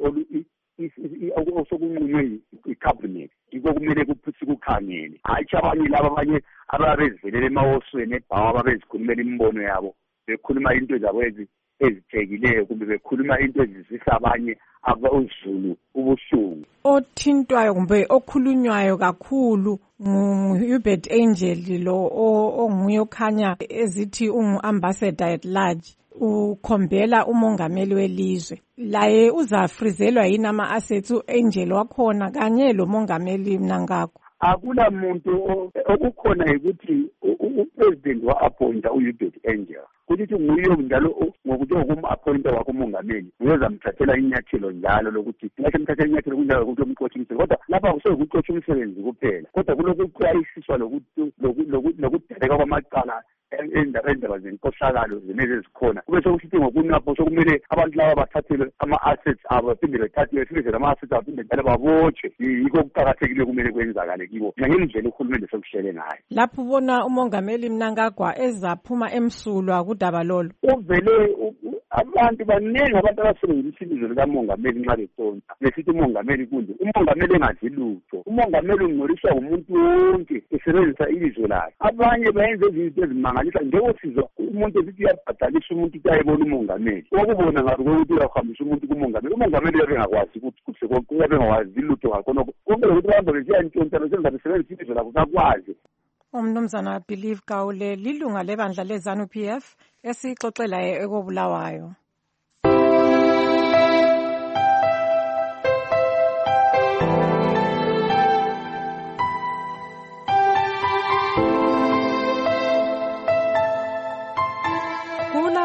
osokunqunywe icabinet yiko kumele kuphuthi kukhangele hayi abanye laba abanye ababezivelele emawosweni ebhawa ababezikhulumela imbono yabo bekhuluma into zabo ezithekileyo kumbe bekhuluma into ezizisa abanye abazulu ubuhlungu. Othintwayo kumbe okhulunywayo kakhulu nguHubert Angel lo onguye okhanya ezithi ungu-ambassador at large ukhombela umongameli welizwe laye uzafrizelwa yini ama-assets u-Angel wakhona kanye lo mongameli Mnangagwa. Akula muntu okukhona ukuthi upresident wa-appointa uHubert Angel ukuthi nguye njalo ngokuthi okum-appointa wakho umongameli uyozamthathela inyathelo njalo lokuthi ngakhe mthathela inyathelo kunjalo ukuthi umxotsha umsebenzi kodwa lapha kusekuxotsha umsebenzi kuphela kodwa kulokuxwayisiswa lokudaleka kwamacala endaba zenkohlakalo zenezi ezikhona kube sokusithi ngokunapho sokumele abantu laba bathathelwe ama-assets abo baphinde bethathelwe sibeze ama-assets abo baphinde njalo babotshwe yikho okuqakathekile kumele kwenzakale kibo ngendlela uhulumende sokuhlele ngayo. Lapho ubona umongameli Mnangagwa ezaphuma emsulwa kudaba lolo uvele abantu baningi abantu abasebenzisa ibizo likamongameli nxa betonta besithi umongameli kunje umongameli engazi lutho umongameli ungcoliswa ngumuntu wonke esebenzisa ibizo lakhe abanye bayenza izinto ezimangalisa njengosizwa umuntu esithi uyabhadalisa umuntu ukuthi ayebona umongameli okubona ngathi ukuthi uyahambisa umuntu kumongameli umongameli uyabe engakwazi ukuthi uyabe engakwazi lutho ngakhonokho kumbe ukuthi bahambe besiyantshontsha besenza besebenzisa ibizo lakho kakwazi. Umnumzana Believe Gawule lilunga lebandla leZANU P F esixoxelayo ekobulawayo.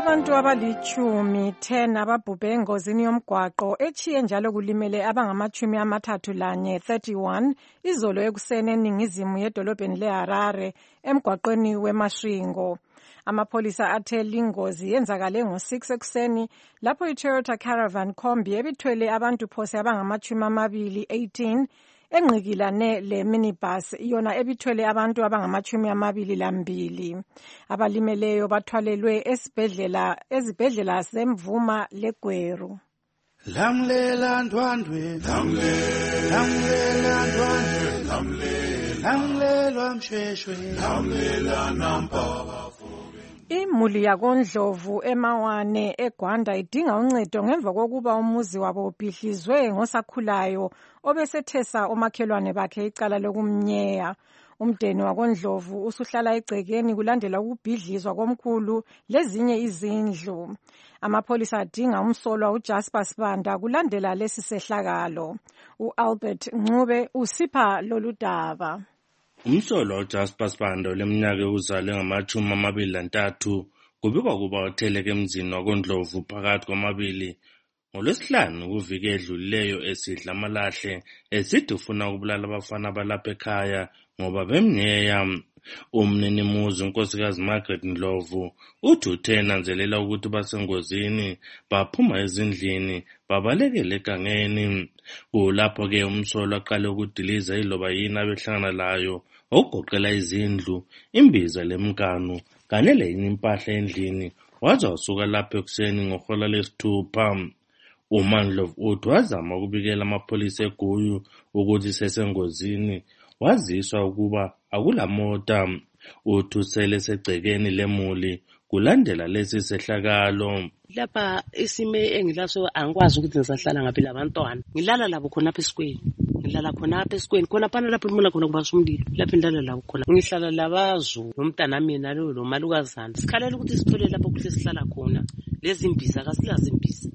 Abantu abalichumi ten ababhubhe engozini yomgwaqo echiye njalo kulimele abangamachumi amathathu lanye thirty-one izolo ekuseni eningizimu yedolobheni leHarare emgwaqweni weMashingo. Amapholisa athe lingozi yenzakale ngo-six ekuseni lapho iToyota Caravan Kombi ebithwele abantu phose abangamachumi amabili eighteen engqikilane le minibus yona ebithwele abantu abangamachumi amabili lambili. Abalimeleyo bathwalelwe esibhedlela ezibhedlela semvuma leGweru. Lamlela ndwandwe lamlela ndwandwe lamlela msheshwe lamlela nampaba. Imuli yakondlovu eMawane eGwanda idinga uncedo ngemva kokuba umuzi wabo ubhidlizwe ngosakhulayo obesethesa omakhelwane bakhe icala lokumnyeya. Umdeni wakondlovu usuhlala egcekeni kulandela ukubhidlizwa komkhulu lezinye izindlu. Amapholisa adinga umsolwa uJasper Sibanda kulandela lesi sehlakalo. uAlbert Ncube usipha lolu daba. Umsolwa uJasper Sibanda leminyaka uzale ngamachumi amabili lantathu kubikwa kuba utheleke emzini wakondlovu phakathi kwamabili ngolwesihlanu kuviki edlulileyo esidla amalahle esithi ufuna ukubulala abafana balapha ekhaya ngoba bemnyeya. Umninimuzi unkosikazi Margaret Ndlovu uthi uthe nanzelela ukuthi basengozini baphuma ezindlini babalekela egangeni. Kulapho-ke umsolwa aqale ukudiliza iloba yini abehlangana layo okugoqela izindlu, imbiza lemganu kanye lenye impahla endlini waze wasuka lapho ekuseni ngohola lesithupha. uMandlovu uthi wazama ukubikela amapholisa eGuyu ukuthi sesengozini waziswa ukuba akulamota. Uthi usele segcekeni lemuli kulandela lesi sehlakalo. Lapha isime engilaso angikwazi ukuthi ngisahlala ngapi labantwana. Ngilala labo khona apha esikweni. Ngilala khona apha esikweni khona phana lapho imula khona kubasa umlilo. Lapho ngilala labo khona. Ngihlala labazu nomntana mina lo nomalukazana. Sikhalela ukuthi sithole lapho kuhle sihlala khona. Lezi imbiza kasilazi imbiza.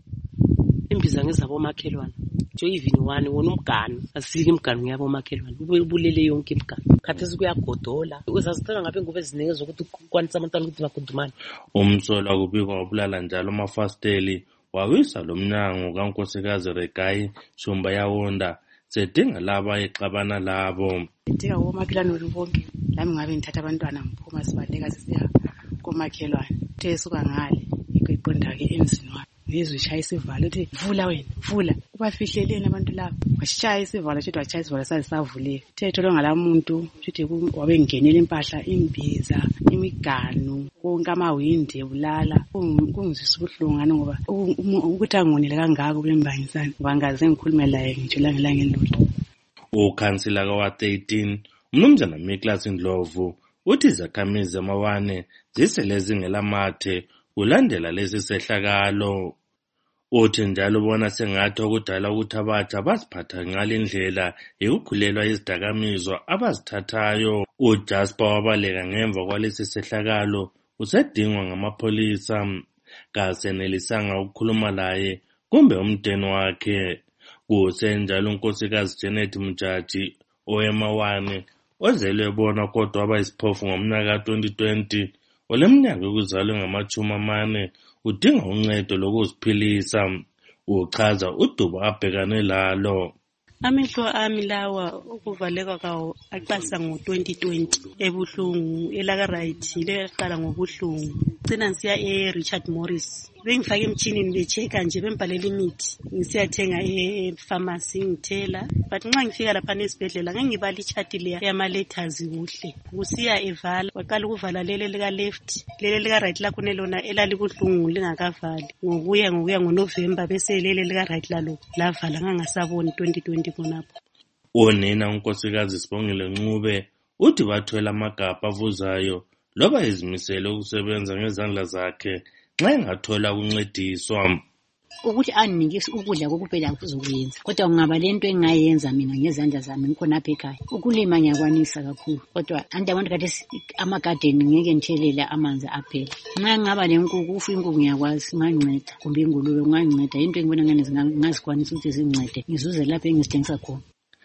Imbiza ngezabo makhelwane. Jo even one wona umganu asike imganu ngiyabo makhelwane ubulele yonke imganu khathesi kuyagodola uzazithola ngabe ngube zinikeza ukuthi kwanisa abantwana ukuthi bagudumane. Umsolwa kubikwa ngobulala njalo amafasteli wawisa lo mnyango kankosikazi Regai Shumba yawonda sedinga laba exabana labo. Ndika womakhelwane bonke lami ngabe ngithatha abantwana ngiphuma sibaleka sisiya komakhelwane thesuka ngale iqonda ke emzini wami. Ngizwe ishaya isivalo uthi vula wena vula ubafihleleni abantu labo washaya isivalo uthi washaya isivalo sasavuleka thetho lo ngalamuntu uthi wabe ngenela impahla imbiza imiganu konke amawindi ebulala kungizisa ubuhlungu ngani ngoba ukuthi angonile kangaka kulembangisana bangaze ngikhulume laye ngitsho langelanga elilodwa. Ukhansila kawa thirteen umnumzana Miklas Ndlovu uthi izakhamizi zamawane ziselezi ngelamathe kulandela lesi sehlakalo. Uthi njalo bona sengathi okudala ukuthi abatsha basiphatha ngale ndlela yokukhulelwa izidakamizwa abazithathayo. uJasper wabaleka ngemva kwalesi sehlakalo usedingwa ngamapholisa. Kasenelisanga ukukhuluma laye kumbe umdeni wakhe. Kusenjalo unkosikazi Janet Mjaji owemawane ozelwe bona kodwa abayisiphofu ngomnyaka twenty twenty oleminyaka ukuzalwe ngamachumi amane udinga uncedo lokuziphilisa. Uchaza udubo abhekane lalo. Amehlo ami lawa ukuvaleka kawo aqalisa ngo-twenty twenty ebuhlungu elaka right leqala ngobuhlungu gcina ngisiya eRichard Morris bengifake emchinini becheka nje bembhalela imithi ngisiyathenga epharmacy ngithela but nxa ngifika lapha nesibhedlela ngeke ngibala ichart le yama letters kuhle kusiya evala waqala ukuvala lele lika left lele lika right lakho nelona elali kuhlungu lingakavali ngokuya ngokuya ngoNovember bese lele lika right lalo lavala ngangasaboni twenty twenty khonapho. Onina unkosikazi Sibongile Ncube uthi bathola amagabha avuzayo loba izimisele ukusebenza ngezandla zakhe nxa engathola ukuncediswa. Ukuthi anginike ukudla kokuphela kuzokuyenza kodwa ungaba lento engayenza mina ngezandla zami ngikhona apha ekhaya ukulima ngiyakwanisa kakhulu kodwa andabantu kade amagarden ngeke ngithelela amanzi aphela nxa ngaba lenkukhu ufu inkukhu ngiyakwazi nganceda kumbe ingulube nganceda into engibona ngane ngazikwanisa ukuthi zincede ngizuze lapha engizithengisa khona.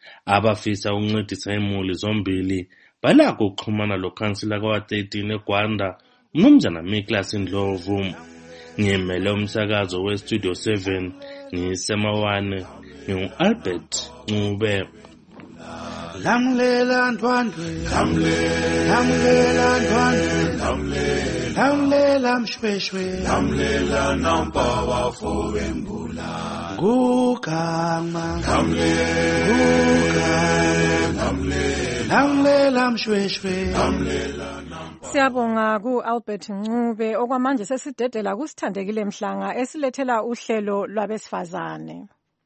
Abafisa ukuncedisa imuli zombili balakho ukuxhumana lo kansila kawa thirteen eGwanda umnumzana Miklas Ndlovu. ngiyimele umsakazo westudio seven ngisemawane ngingu-Albert Ncube. Lamlela ntwandwe, lamlela ntwandwe, lamlela mshweshwe, lamlela nampa wafo wembula. Gugama, gugama, lamlela mshweshwe, lamlela nampa. Siyabonga ku-Albert Ncube. Okwamanje sesidedela kuSithandekile Mhlanga esilethela uhlelo lwabesifazane.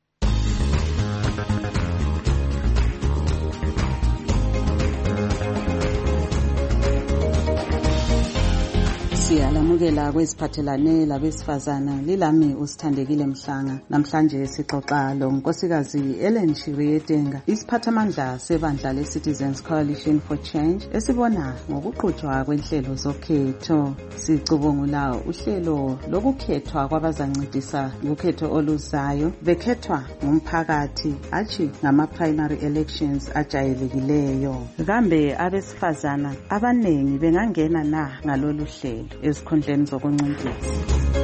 Siyalamukela kweziphathelane labesifazana lilami uSithandekile Mhlanga. Namhlanje sixoxa lo nkosikazi Ellen Shiriyetenga, isiphathamandla sebandla le-Citizens Coalition for Change esibona ngokuqhutshwa kwenhlelo zokhetho. Sicubungula uhlelo lokukhethwa kwabazancedisa kukhetho oluzayo bekhethwa ngumphakathi achi ngama-primary elections ajayelekileyo. Kambe abesifazana abanengi bengangena na ngalolu hlelo ezikhundleni zokunciphisa?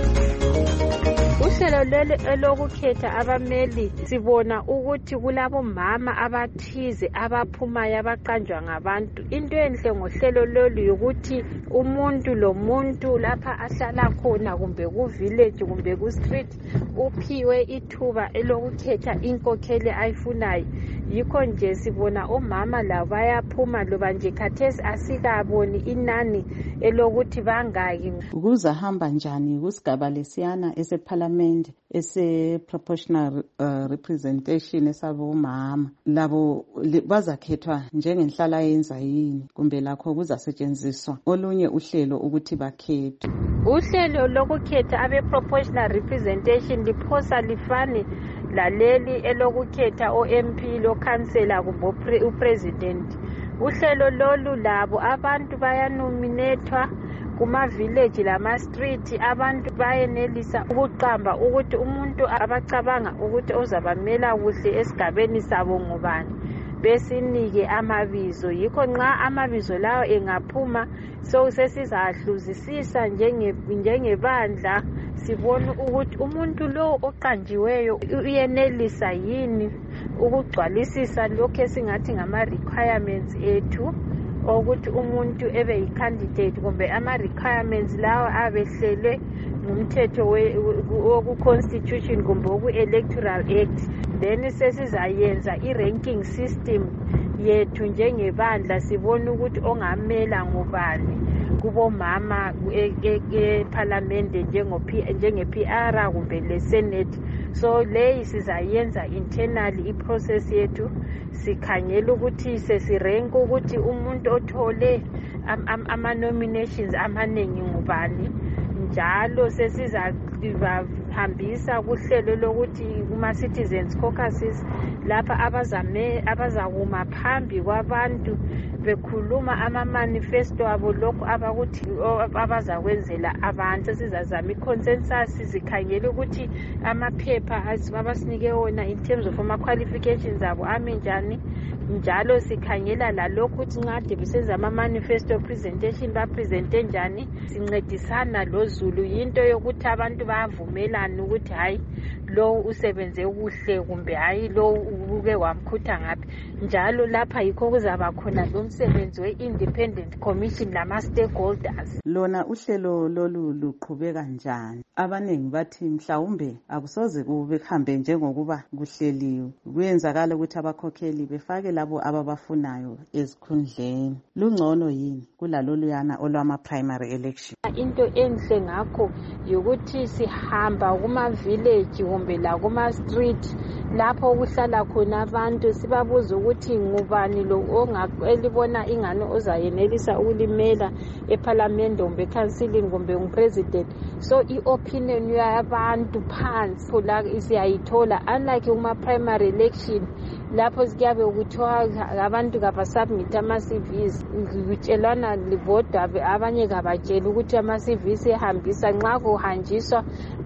Uhlelo leli elokukhetha abameli sibona ukuthi kulabo mama abathize abaphumayo abaqanjwa ngabantu. Into enhle ngohlelo lolu ukuthi umuntu lomuntu lapha ahlala khona kumbe ku village kumbe ku street uphiwe ithuba elokukhetha inkokheli ayifunayo. Yikho nje sibona omama labo bayaphuma loba nje khathesi asikaboni inani elokuthi bangaki. Kuzahamba njani kusigaba lesiyana eseparlamente ese proportional uh, representation esabomama labo bazakhethwa njengenhlala yenza yini kumbe lakho kuzasetshenziswa olunye uhlelo ukuthi bakhethwe? Uhlelo lokukhetha abe proportional representation liphosa lifane laleli elokukhetha o M P lo councillor kumbe upresident. Uhlelo lolu labo abantu bayanominethwa kuma village lama street, abantu bayenelisa ukuqamba ukuthi umuntu abacabanga ukuthi ozabamela kuhle esigabeni sabo ngubani, besinike amabizo. Yikho nxa amabizo lawo engaphuma so sesizahluzisisa njenge njengebandla sibona ukuthi umuntu lo oqanjiweyo uyenelisa yini ukugcwalisisa lokho esingathi ngama requirements ethu ukuthi umuntu ebe yi-candidate kumbe ama-requirements lawa abehlelwe ngumthetho woku-constitution kumbe woku-electoral act. Then sesizayenza i-ranking system yethu njengebandla sibona ukuthi ongamela ngubani kubomama eParliamente njenge-P R kumbe le-Senate. So leyi sizayenza internally i-process yethu sikhangela ukuthi sesirenka ukuthi umuntu othole ama-nominations amanengi ngubani, njalo sesizahambisa kuhlelo lokuthi kuma-citizens caucuses lapha abazame abazakuma phambi kwabantu bekhuluma ama-manifesto abo lokhu abakuthi abazakwenzela abantu. Sesizazama i-consensus sikhangela ukuthi amaphepha abasinike wona in terms of ama-qualifications abo ame njani, njalo sikhangela lalokhu ukuthi nxa besenza ama-manifesto presentation bapresente njani. Sincedisana loZulu yinto yokuthi abantu bayavumelana ukuthi hayi lo usebenze kuhle kumbe hayi lo ubuke wamkhutha ngaphi, njalo lapha yikho kuzaba khona lo msebenzi we-independent commission lama-stakeholders. Lona uhlelo lolu luqhubeka njani? Abaningi bathi mhlawumbe akusoze kube kuhambe njengokuba kuhleliwe, kuyenzakala ukuthi abakhokheli befake labo ababafunayo ezikhundleni. Lungcono yini kulaloluyana olwama-primary election? Into enhle ngakho yokuthi sihamba kuma-village kumbe la kuma-street lapho kuhlala khona abantu sibabuza ukuthi ngubani lo elibona ingane ozayenelisa ukulimela eParliament kumbe eCouncilini kumbe nguPresident. So i-opinion yabantu phansi la siyayithola, unlike kuma-primary election lapho kuyabe kuthiwa abantu kabasubmit ama-C Vs, kutshelwana livoda abanye kabatshela ukuthi ama-C Vs ehambisa. Nxa kuhanjiswa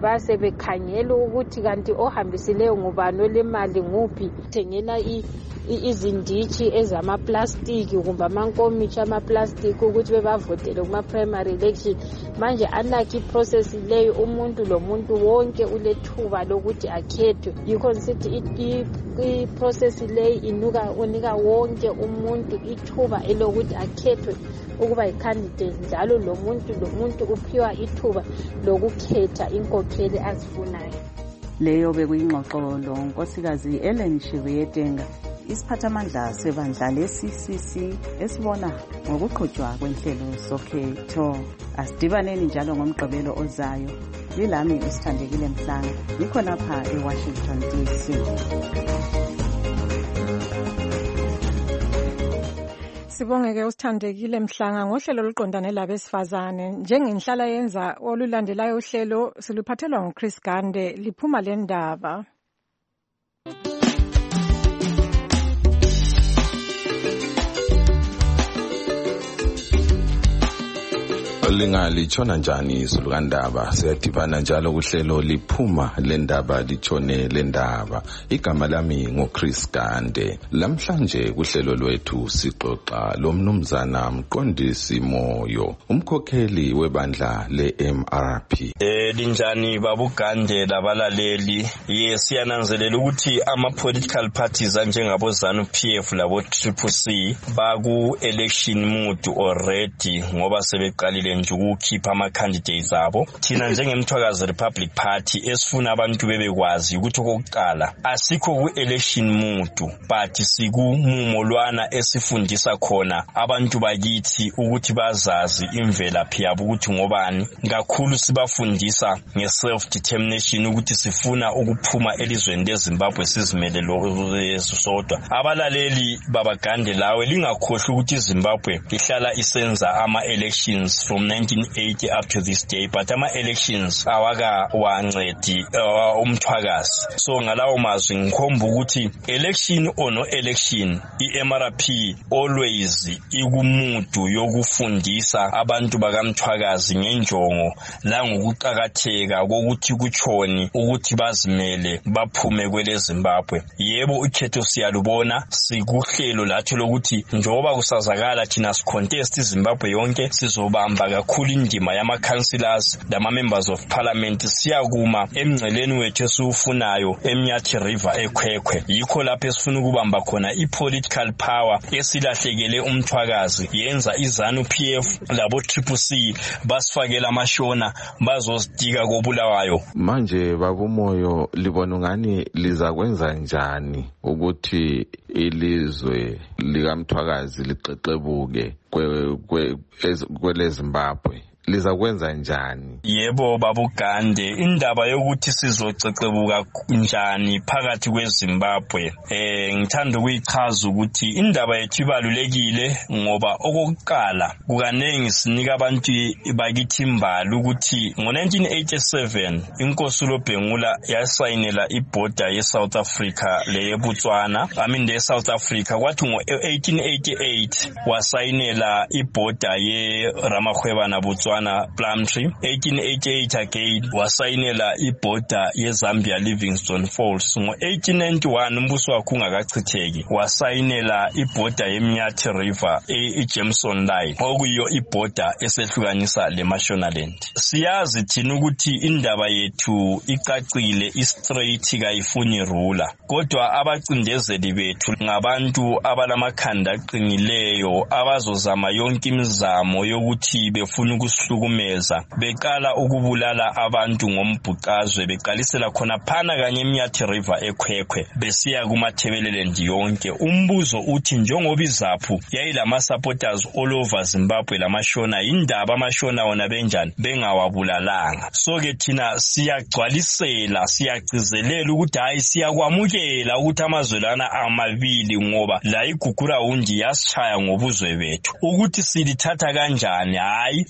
base bekhangela ukuthi kanti ohambisileyo ngubani olemali nguphi thengela izinditshi ezamaplastiki kumbe amankomitsho amaplastiki ukuthi bebavotele kuma-primary election. Manje unlike iprocess leyo umuntu lomuntu wonke ulethuba lokuthi akhethwe. Yikho nisithi iprocess leyo inuka unika wonke umuntu ithuba elokuthi akhethwe ukuba yi-candidate, njalo lo muntu lo muntu uphiwa ithuba lokukhetha inkokheli azifunayo. Leyo bekuyingxoxo lo nkosikazi Ellen Shiweyetenga, isiphathamandla sebandla le-C C C esibona ngokuqhutshwa kwenhlelo sokhetho. Asidibaneni njalo ngomgqibelo ozayo. Lilami uSithandekile Mhlanga, ngikho lapha eWashington D C. Sibongeke uSithandekile Mhlanga ngohlelo oluqondane labesifazane. Njengenhlala yenza olulandelayo uhlelo siluphathelwa nguChris Gande, liphuma le ndaba. Lingalithona njani izulu kandaba? Siyadibana njalo kuhlelo liphuma lendaba litshone lendaba. Igama lami nguChris Gande. Lamhlanje kuhlelo lwethu sixoxa lomnumzana Mqondisi Moyo, umkhokheli webandla le-M R P. Eh linjani babu Gande labalaleli? Yes, siyananzelela ukuthi ama political parties anjengabo ZANU P F labo Triple C baku election mood already ngoba sebeqalile nje ukukhipha ama candidates abo. Thina njengemthwakazi Republic Party esifuna abantu bebekwazi ukuthi okokuqala asikho ku election mood but sikumumolwana esifundisa khona abantu bakithi ukuthi bazazi imvelaphi yabo ukuthi ngobani. Kakhulu sibafundisa nge self determination ukuthi sifuna ukuphuma elizweni leZimbabwe sizimele sodwa. Abalaleli babagande lawe lingakhohlwa ukuthi iZimbabwe ihlala isenza ama elections from nineteen eighty up to this day, but ama elections awaka wancedi uh, umthwakazi. So ngalawo mazwi ngikhomba ukuthi election or no election i-M R P always ikumudu yokufundisa abantu bakamthwakazi ngenjongo la ngokuqhakatheka kokuthi kuchoni ukuthi bazimele baphume kwele Zimbabwe. Yebo ukhetho siyalubona, sikuhlelo lathi lokuthi njoba kusazakala thina contest iZimbabwe yonke sizobamba kakhulu indima yama councillors lama members of parliament. Siyakuma emngceleni wethu esiufunayo eMnyathi River eKhwekhwe. Yikho lapho esifuna ukubamba khona ipolitical power esilahlekele umthwakazi. Yenza iZANU P F labo Triple C basifakela amashona bazositika kobulawayo. Manje babu Moyo, libona ngani liza kwenza njani ukuthi ilizwe likamthwakazi liqeqebuke kwe kwele Zimbabwe? Liza kwenza njani? Yebo babu Gande, indaba yokuthi sizocecebuka njani phakathi kweZimbabwe eh ngithanda ukuyichaza ukuthi indaba yethu ibalulekile ngoba okokuqala kukanengi sinika abantu bakithi imbali ukuthi ngo nineteen eighty-seven inkosi uLobhengula yasayinela iborder yeSouth Africa leyeBotswana, I mean le South Africa. Kwathi ngo eighteen eighty-eight wasayinela iborder ye Ramakhweba na Botswana Plumtree. eighteen eighty-eight again wasayinela iborder yeZambia Livingstone Falls. Ngo eighteen ninety-one umbuso wakhe ungakachitheki wasayinela iborder yeMnyathi River eJameson Line okuyiyo iborder esehlukanisa leMashonaland. Siyazi thina ukuthi indaba yethu icacile, istraight kayifuni ruler, kodwa abacindezeli bethu ngabantu abalamakhanda aqinileyo abazozama yonke imizamo yokuthi befuna ukuhlukumeza, beqala ukubulala abantu ngombhuqazwe, beqalisela khona phana kanye eMnyathi River eKhwekhwe besiya kumaThebeleland yonke. Umbuzo uthi njengoba iZAPU yayilama supporters all over Zimbabwe lamashona, indaba amashona wona benjani bengawabulalanga? So ke thina siyagcwalisela, siyagcizelela ukuthi hayi siyakwamukela ukuthi amazwelana amabili ngoba la igugura undi yasishaya ngobuzwe bethu. Ukuthi silithatha kanjani? Hayi ngezi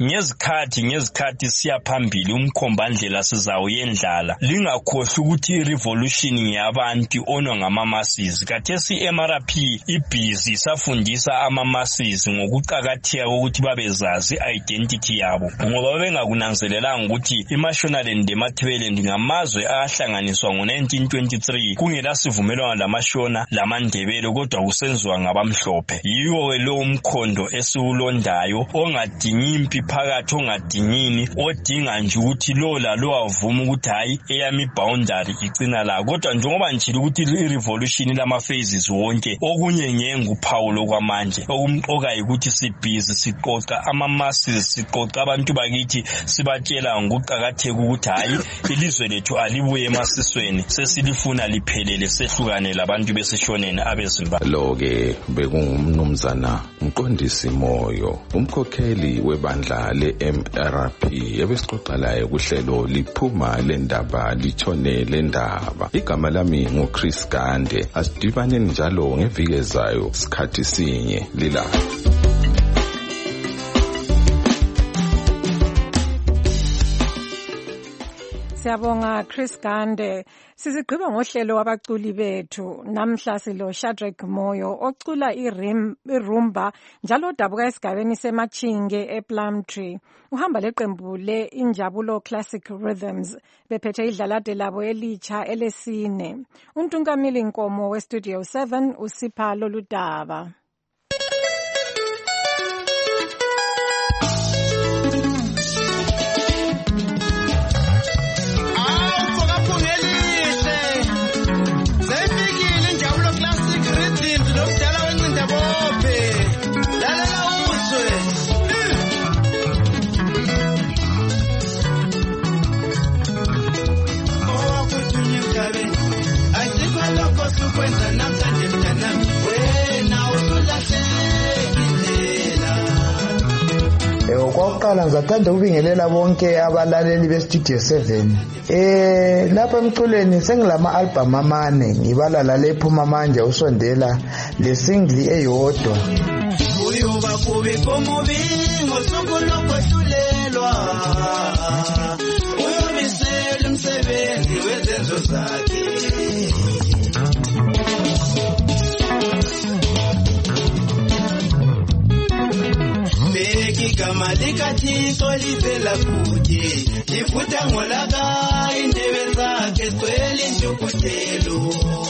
ngezikhathi ngezikhathi siya phambili umkhombandlela sizawuyendlala lingakhohlwa ukuthi i-revolution yabantu onwa ngama-masses. Kathesi i-M R P ibhizi safundisa ama-masses ngokuqakatheka ukuthi babezazi identity yabo ngoba bengakunanzelelanga ukuthi iMashonaland leMatabeleland ngamazwe ahlanganiswa ngo-nineteen twenty-three kungela sivumelwano lamashona lamandebele kodwa kusenziwa ngabamhlophe. Yiwo lo umkhondo esiwulondayo ongadingi impi phakathi ongadingini odinga nje ukuthi lo la lo avuma ukuthi hayi eyami boundary igcina la kodwa njengoba njilo ukuthi i-revolution lama phases wonke okunye ngenguphawu lokwamanje okumqoka ukuthi sibhizi siqoqa ama-masses siqoqa abantu bakithi sibatshela ngokuqakatheka ukuthi hayi ilizwe lethu alibuye emasisweni sesilifuna liphelele sehlukane labantu besishoneni abeZimbabwe. Lo-ke bekungumnumzana Mqondisi Moyo, umkhokheli webandla le-M R P ebesixoxa laye kuhlelo liphuma lendaba litshone lendaba. Igama lami nguChris Gande. Asidibane njalo ngeviki ezayo sikhathi sinye lila. Siyabonga Chris Gande. Sisigqiba ngohlelo wabaculi bethu. Namhla silo Shadrack Moyo ocula irumba njalo dabuka esigabeni seMachinge ePlumtree. Uhamba leqembu le Injabulo Classic Rhythms bephethe idlalade labo elitsha elesine. Untunkamili Nkomo we Studio seven usipha loludaba. Okokuqala ngizathanda ukubingelela bonke abalaleli beStudio seven. Eh lapha emculweni sengilama album amane ngibala la lephuma manje usondela le single eyodwa. Uyoba kube komubi ngosuku lokwehlulelwa. Uyomisela umsebenzi wezenzo zakhe. Igama likaThixo livela kuye lifuta ngolaka indebe zakhe zigcwele intukuthelo.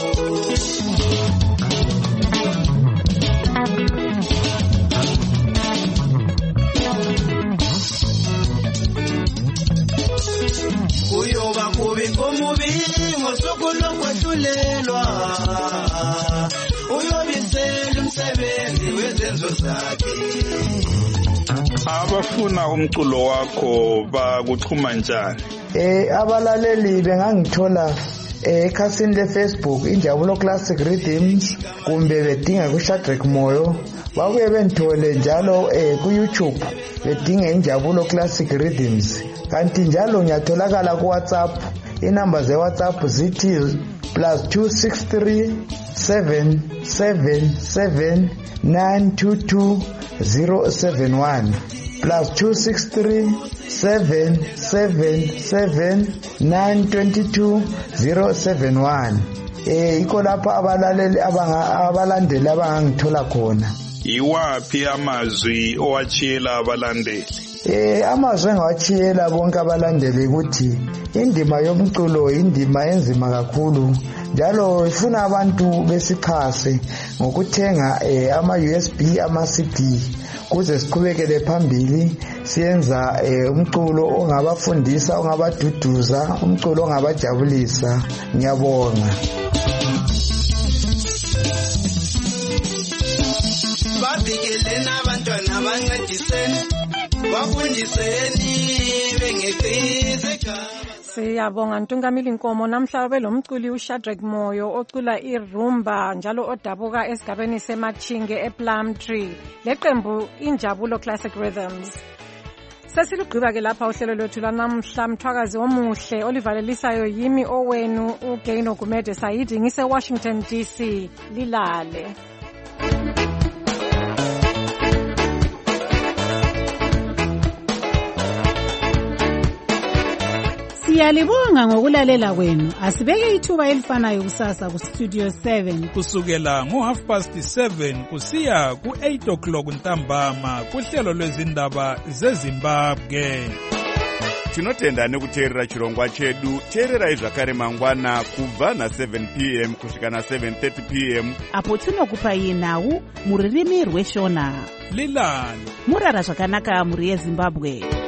Uyoba kubi komubi ngosuku lokwehlulelwa. Uyobisela umsebenzi wezenzo zakhe. Abafuna umculo wakho bakuchuma njani? Eh abalaleli bengangithola ekhasini leFacebook Injabulo Classic Rhythms kumbe bedinga kuShadrack Moyo babuye bengithole njalo eh kuYouTube bedinga Injabulo Classic Rhythms kanti njalo ngiyatholakala kuWhatsApp inamba ze WhatsApp zithi plus two six three seven seven seven nine two two zero seven one plus two six three seven seven seven nine two two zero seven one. Eh iko lapha abalaleli abalandeli abangangithola khona. Iwaphi amazwi owachiyela abalandeli? Eh amazwi engawachiyela bonke abalandeli ukuthi indima yomculo indima enzima kakhulu njalo ifuna abantu besikhase ngokuthenga eh, ama U S B ama C D kuze siqhubekele phambili siyenza eh, umculo ongabafundisa ongabaduduza umculo ongabajabulisa. Ngiyabonga. Babikelena abantwana abancediseni bafundiseni bengeqize ekhaya. Siyabonga Ntungamili Nkomo. Namhla belomculi uShadrack Moyo ocula irumba njalo odabuka esigabeni seMachinge ePlumtree leqembu Injabulo Classic Rhythms. Sesilugqiba ke lapha uhlelo lwethu lanamhla. Mthwakazi omuhle olivalelisayo yimi owenu uGaino Gumede Saidi ngise Washington D C. Lilale. Siyalibonga ngokulalela kwenu. Asibeke ithuba elifanayo kusasa ku Studio seven kusukela ngo half past seven kusiya ku eight o'clock ntambama kuhlelo lwezindaba zeZimbabwe. Tinotenda nekuteerera chirongwa chedu. Teererai zvakare mangwana kubva na seven p m kusvika na seven thirty p m apo tinokupai nhau muririmi rweshona. Lilani murara zvakanaka muri yeZimbabwe.